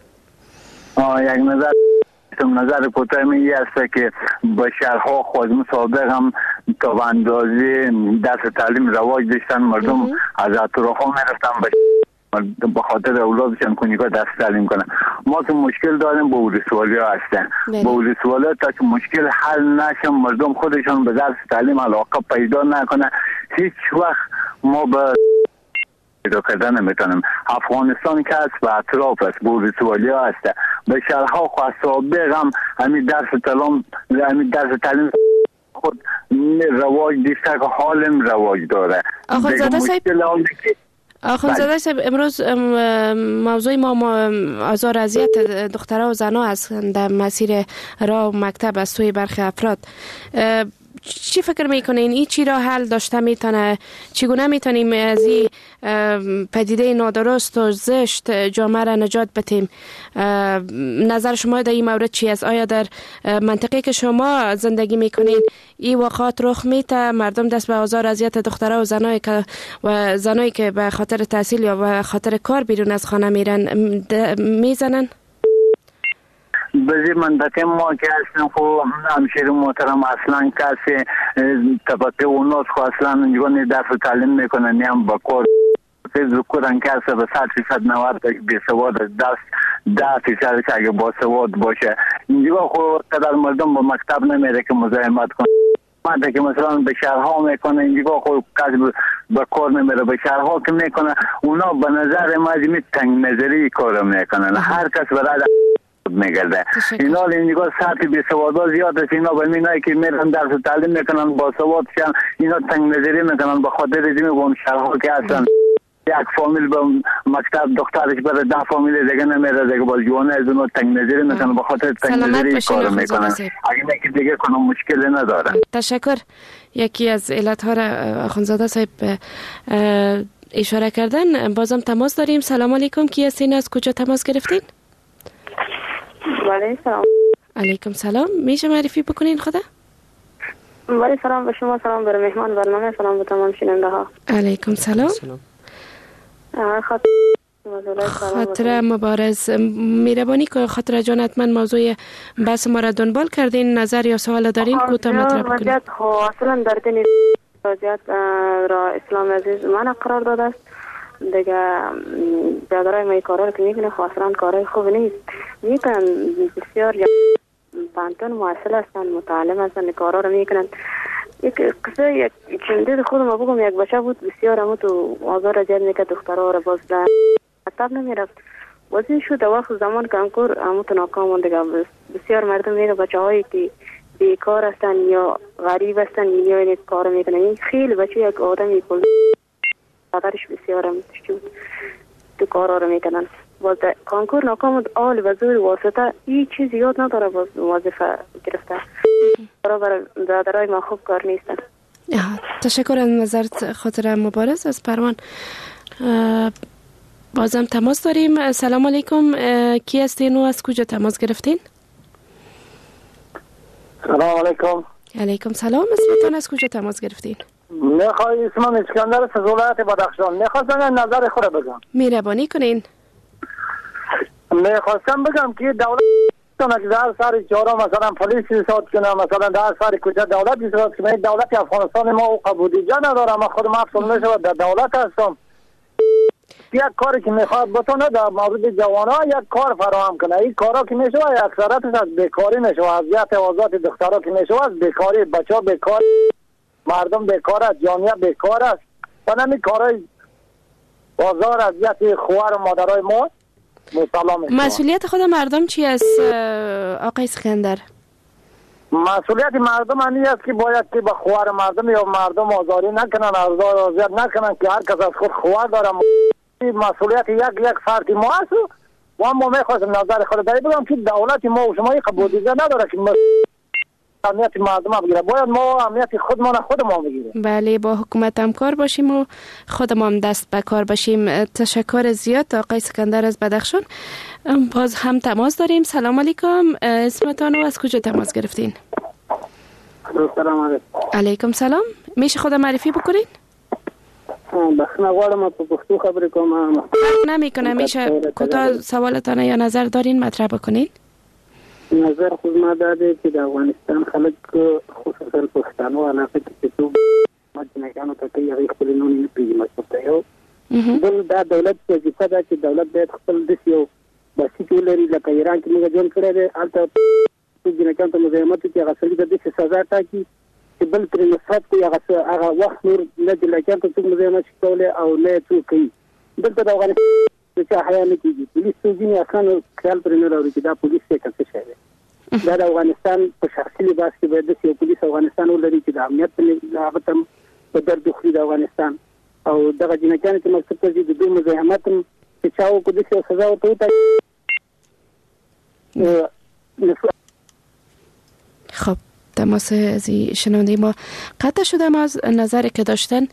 آه یک نظر نظر کوتاه می است که با شهرها خود مسابقه هم تا به اندازه درس تعلیم رواج داشتن، مردم از اطراف ها میرفتن به خاطر اولادشان کنیکا درس تعلیم کنن. ما که مشکل داریم با ولسوالی ها هستن، با ولسوالی ها تا که مشکل حل نشه مردم خودشان به درس تعلیم علاقه پیدا نکنه هیچ وقت ما به پیدا کردن نمیتونیم. افغانستان که هست به اطراف است، به ولسوالی ها هست، به شهرها خواهد سابق هم همین درس تعلیم همین درس تعلیم خود رواج دیسته که حالم رواج داره. آخوندزاده صاحب آخوندزاده صاحب امروز موضوع ما آزار اذیت دخترها و زنها است در مسیر راه و مکتب از سوی برخی افراد. چی فکر میکنین این چی را حل داشته میتونه؟ چگونه میتونیم از این پدیده نادرست و زشت جامعه را نجات بدیم؟ نظر شما در این مورد چی است؟ آیا در منطقه که شما زندگی میکنین این واقعات رخ میته؟ مردم دست به آزار اذیت دخترها و زنایی که و زنایی که به خاطر تحصیل یا به خاطر کار بیرون از خانه میرن میزنن؟ بزی منطقه ما که هستن خو همشیر محترم اصلا کسی طبقه اوناس خو اصلا نگاه درس تعلیم میکنن نیم با کار ذکرن کسی به صد فیصد نود بی سواد دست ده فیصد اگه با سواد باشه اینجا خو قدر مردم با مکتب نمیره که مزاحمت کنه. ماده که مثلا به شهرها میکنه اینجا خو کسی به کار نمیره، به شهرها که میکنه اونا به نظر ما می تنگ نظری کار میکنن، هر کس برای میگرده. اینا اینجا سطح بی سوادا زیاد است، اینا به مینایی که میرن درس تعلیم میکنن با سواد شن اینا تنگ نظری میکنن به خاطر دیگه اون شهرها که هستن یک فامیل به مکتب دخترش بره ده فامیل دیگه نمیره دیگه باز جوانه از اونو تنگ نظری میکنن به خاطر تنگ نظری کار میکنن. اگه نکی دیگه کنم مشکلی نداره. تشکر. یکی از علتها را آخوندزاده صاحب اشاره کردن. بازم تماس داریم. سلام علیکم، کی هستین؟ از کجا تماس گرفتین؟ ولی سلام. علیکم سلام. میشه معرفی بکنین خدا؟ ولی سلام به شما، سلام بر مهمان برنامه، سلام به تمام شنونده ها. علیکم سلام. خاطر خاطر مبارز میربانی که خاطر جان حتما موضوع بحث ما را دنبال کردین، نظر یا سوال دارین کوتاه مطرح بکنین. وضعیت اصلا در دین وضعیت را اسلام عزیز من قرار داده است دیگه. برادرای ما کارا رو که میکنه خاصران کارای خوب نیست میکنن، بسیار پانتون مواصل هستن، متعلم هستن، کارا رو میکنن. یک قصه یک چنده خود ما بگم، یک بچه بود بسیار همون تو آزار اجاد میکرد دخترها رو، باز در مکتب نمیرفت، باز این شد وقت زمان کنکور همون تو ناکام دیگه. بسیار مردم میگه بچه هایی که بیکار هستن یا غریب هستن یا این کار میکنن. این خیلی بچه یک آدمی کل قدرش بسیار هم شد تو کارا رو میکنن. باز کنکور ناکام آل و زور واسطه هیچ چیز یاد نداره، باز وظیفه گرفته. برای برادرای ما خوب کار نیستن. تشکر از نظرت خاطر مبارز از پروان. بازم تماس داریم. سلام علیکم، کی هستین و از کجا تماس گرفتین؟ سلام علیکم. علیکم سلام. اسمتون از کجا تماس گرفتین؟ میخوای اسمم اسکندر از ولایت بدخشان. میخواستم نظر خود بگم. مهربانی کنین. میخواستم بگم که دولت که در سر جارا مثلا پلیس ایستاد کنه، مثلا در سر کوچه دولت ایستاد کنه. دولت افغانستان ما او قبولیجه نداره. من خودم افسون میشود در دولت هستم. یک کاری که میخواد بتونه در مورد جوانها یک کار فراهم کنه. این کارا که میشه اکثرتش از بیکاری میشه، اذیت آزاد دخترها که میشه از بیکاری، بچه‌ها بیکار، مردم بیکار است، جامعه بیکار است. و همین کارای بازار اذیت خواهر و مادرای ما. مسئولیت خود مردم چی است آقای اسکندر؟ مسئولیت مردم همی است که باید که به خواهر مردم یا مردم آزاری نکنن، آزار آزاد نکنن که هر کس از خود خواهر داره. مسئولیت یک یک فرد ما است و ما میخواستم نظر خود داری بگم که دولت ما و شما یک بودجه نداره که امنیت مردم بگیره، باید ما امنیت خودمان خودمان بگیریم. بله، با حکومت همکار باشیم و خودمان دست به کار باشیم. تشکر زیاد آقای اسکندر از بدخشان. باز هم تماس داریم. سلام علیکم، اسمتان و از کجا تماس گرفتین؟ سلام علیکم. علیکم سلام. میشه خود معرفی بکنین؟ بخنه غواړم په پښتو خبرې کوم. نمی کنه، میشه کوتاه سوالتان یا نظر دارین مطرح بکنین؟ نظر خو ما دا دی چې د افغانستان خلک خصوصا پښتانه علاقه کې چې څوک مجنګانو ته کوي هغه خپل نوم نه پیژني. مطلب یو بل دا دولت وظیفه ده چې دولت باید خپل د یو بسیط ولري، لکه ایران کې موږ جوړ کړی دی، هلته جنګیانو ته مزاحمت کوي، هغه سړي ته داسې سزا ټاکي چې بل ترې نفرت کوي، هغه هغه وخت نور نه جنګیانو ته څوک مزاحمت شي کولی او نه څوک کوي. دلته د افغانستان د چا حیا نه کېږي. پولیس څو ځینې اسانه خیال پرې نه راوړي چې دا پولیس دی که څه شی دی. دا د افغانستان په شخصي لباس کې باید داسې یو پولیس افغانستان ولري چې د امنیت هغه ته په درد وخوري د افغانستان، او دغه جنګیانو چې مقصد ته ځي د دوی مزاحمت هم چې چا وکړو داسې یو سزا ورته وټاکي. خب تماس از شنونده ما قطع شده. ما از نظری که داشتن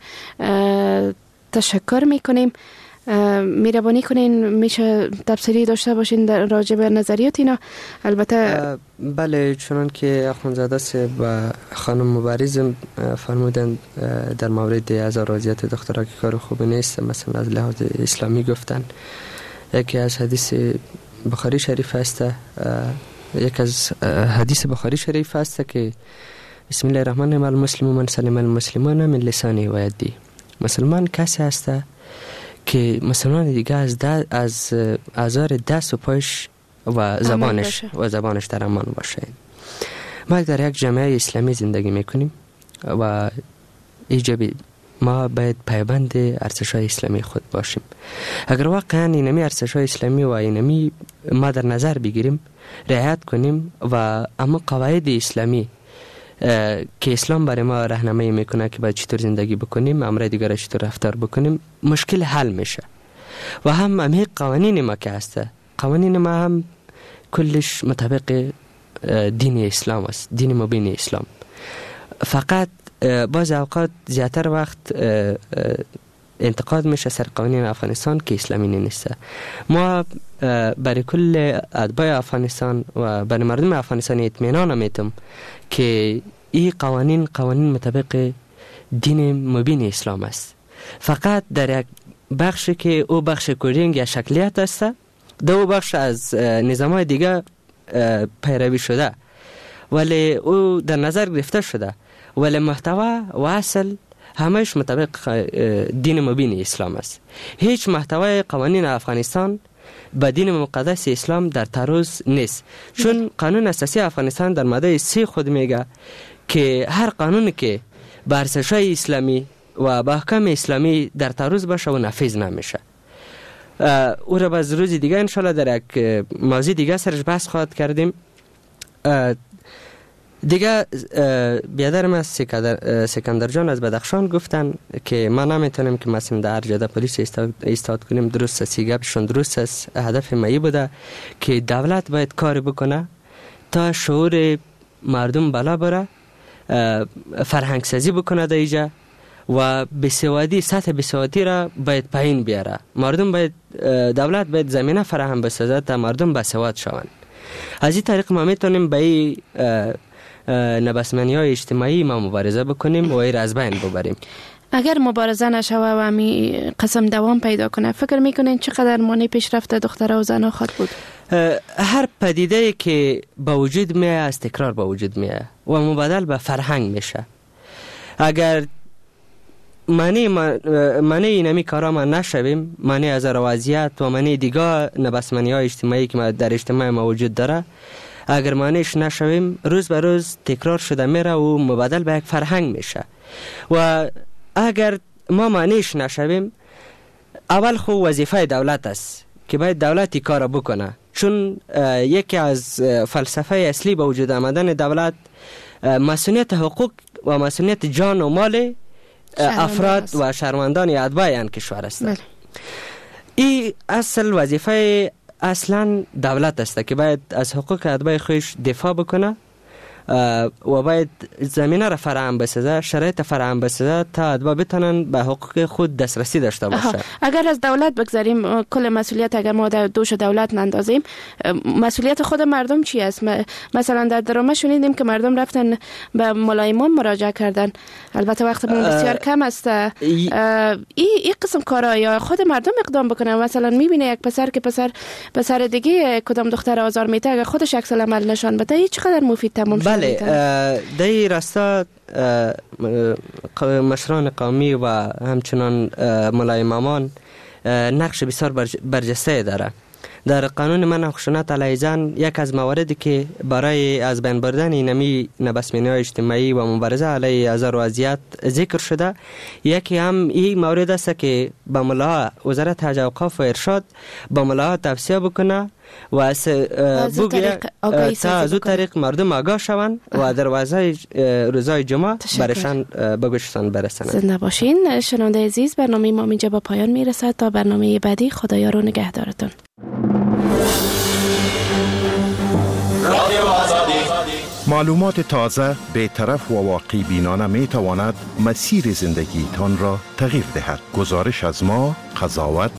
تشکر میکنیم. مهربانی کنین میشه تفسیری داشته باشین در راجع به نظریات اینا. البته بله، چون که اخوانزاده سه و خانم مبارز فرمودن در مورد از راضیت دخترها که کار خوب نیست، مثلا از لحاظ اسلامی گفتن. یکی از حدیث بخاری شریف است، یک از حدیث بخاری شریف است که بسم الله الرحمن الرحیم المسلم من سلم المسلمان من لسانه و یده. مسلمان کسی است که مسلمان دیگه از د... از آزار دست و پایش و زبانش و زبانش در امان باشه. ما در یک جامعه اسلامی زندگی میکنیم و ایجابی ما باید پایبند ارزش‌های اسلامی خود باشیم. اگر واقعا اینمی ارزش‌های اسلامی و اینمی ما در نظر بگیریم، رعایت کنیم و اما قواعد اسلامی که اسلام برای ما راهنمایی میکنه که باید چطور زندگی بکنیم، امر دیگر چطور رفتار بکنیم، مشکل حل میشه. و هم همه قوانین ما که هسته، قوانین ما هم کلش مطابق دین اسلام است، دین مبین اسلام. فقط بعض اوقات زیادتر وقت انتقاد میشه سر قوانین افغانستان که اسلامی نیست. ما برای کل اتباع افغانستان و برای مردم افغانستان اطمینان میتم که این قوانین قوانین مطابق دین مبین اسلام است. فقط در یک بخشی که او بخش کورینگ یا شکلیت است، دو بخش از نظام‌های دیگه پیروی شده ولی او در نظر گرفته شده، ولی محتوا و اصل همهش مطابق دین مبین اسلام است. هیچ محتوای قوانین افغانستان با دین مقدس اسلام در تعارض نیست، چون قانون اساسی افغانستان در ماده سه خود میگه که هر قانونی که با ارزش‌های اسلامی و با احکام اسلامی در تعارض باشه و نافذ نمیشه. او را باز روز دیگه انشالله در یک موضوع دیگه سرش بحث خواهد کردیم. دیگه بیادرم از سکندر جان از بدخشان گفتن که ما نمیتونیم که مثلا در جاده پلیس ایستاد کنیم. درست است، گپشون درست است. هدف ما بوده که دولت باید کار بکنه تا شعور مردم بالا بره، فرهنگ سازی بکنه در اینجا و بسوادی سطح بسوادی را باید پایین بیاره. مردم باید، دولت باید زمینه فراهم بسازه تا مردم بسواد شوند. از این طریق ما میتونیم به این نبسمنی های اجتماعی ما مبارزه بکنیم و این را از بین ببریم. اگر مبارزه نشوه و همی قسم دوام پیدا کنه، فکر میکنین چقدر مانع پیشرفت دخترها و زنها خواهد بود؟ هر پدیده که با وجود میه از تکرار با وجود میه و مبادل به فرهنگ میشه. اگر معنی معنی اینمی کارا ما نشویم، معنی از روازیت و معنی دیگه نبسمنی های اجتماعی که در اجتماع ما وجود داره، اگر معنیش نشویم روز به روز تکرار شده میره و مبادل به یک فرهنگ میشه. و اگر ما معنیش نشویم، اول خو وظیفه دولت است که باید دولتی کار بکنه، چون یکی از فلسفه اصلی به وجود آمدن دولت مسئولیت حقوق و مسئولیت جان و مال افراد و شهروندان اتباع این کشور است. بله. این اصل وظیفه اصلا دولت است که باید از حقوق اتباع خودش دفاع بکنه و باید زمینه را فراهم بسازه، شرایط فراهم بسازه تا ادبا بتونن به حقوق خود دسترسی داشته باشه. اگر از دولت بگذاریم کل مسئولیت، اگر ما دوش دولت نندازیم، مسئولیت خود مردم چی است؟ مثلا در درامه شنیدیم که مردم رفتن به ملایمان مراجعه کردن، البته وقتمون بسیار کم است. این ای قسم کارا یا خود مردم اقدام بکنه؟ مثلا میبینه یک پسر که پسر پسر دیگه کدام دختر آزار میده، اگر خودش عکس العمل نشان بده این چقدر مفید تمام شده. بله، در این راستا مشران قومی و همچنان ملای امامان نقش بسیار برجسته داره. در قانون منع خشونت علیه زن یک از مواردی که برای از بین بردن اینمی نبسمینی‌های اجتماعی و مبارزه علیه آزار و اذیت ذکر شده، یکی هم این مورد است که به ملاها وزارت حج و اوقاف و ارشاد به ملاها توصیه بکنه و از بگه تا از او طریق مردم آگاه شوند و دروازه روزای جمعه برشان بگوششان برسند. زنده باشین. شنونده عزیز، برنامه ما اینجا با پایان میرسد. تا برنامه بعدی، خدایا رو نگهدارتون. معلومات تازه، بی‌طرف و واقعی بینانه می تواند مسیر زندگی تان را تغییر دهد. گزارش از ما، قضاوت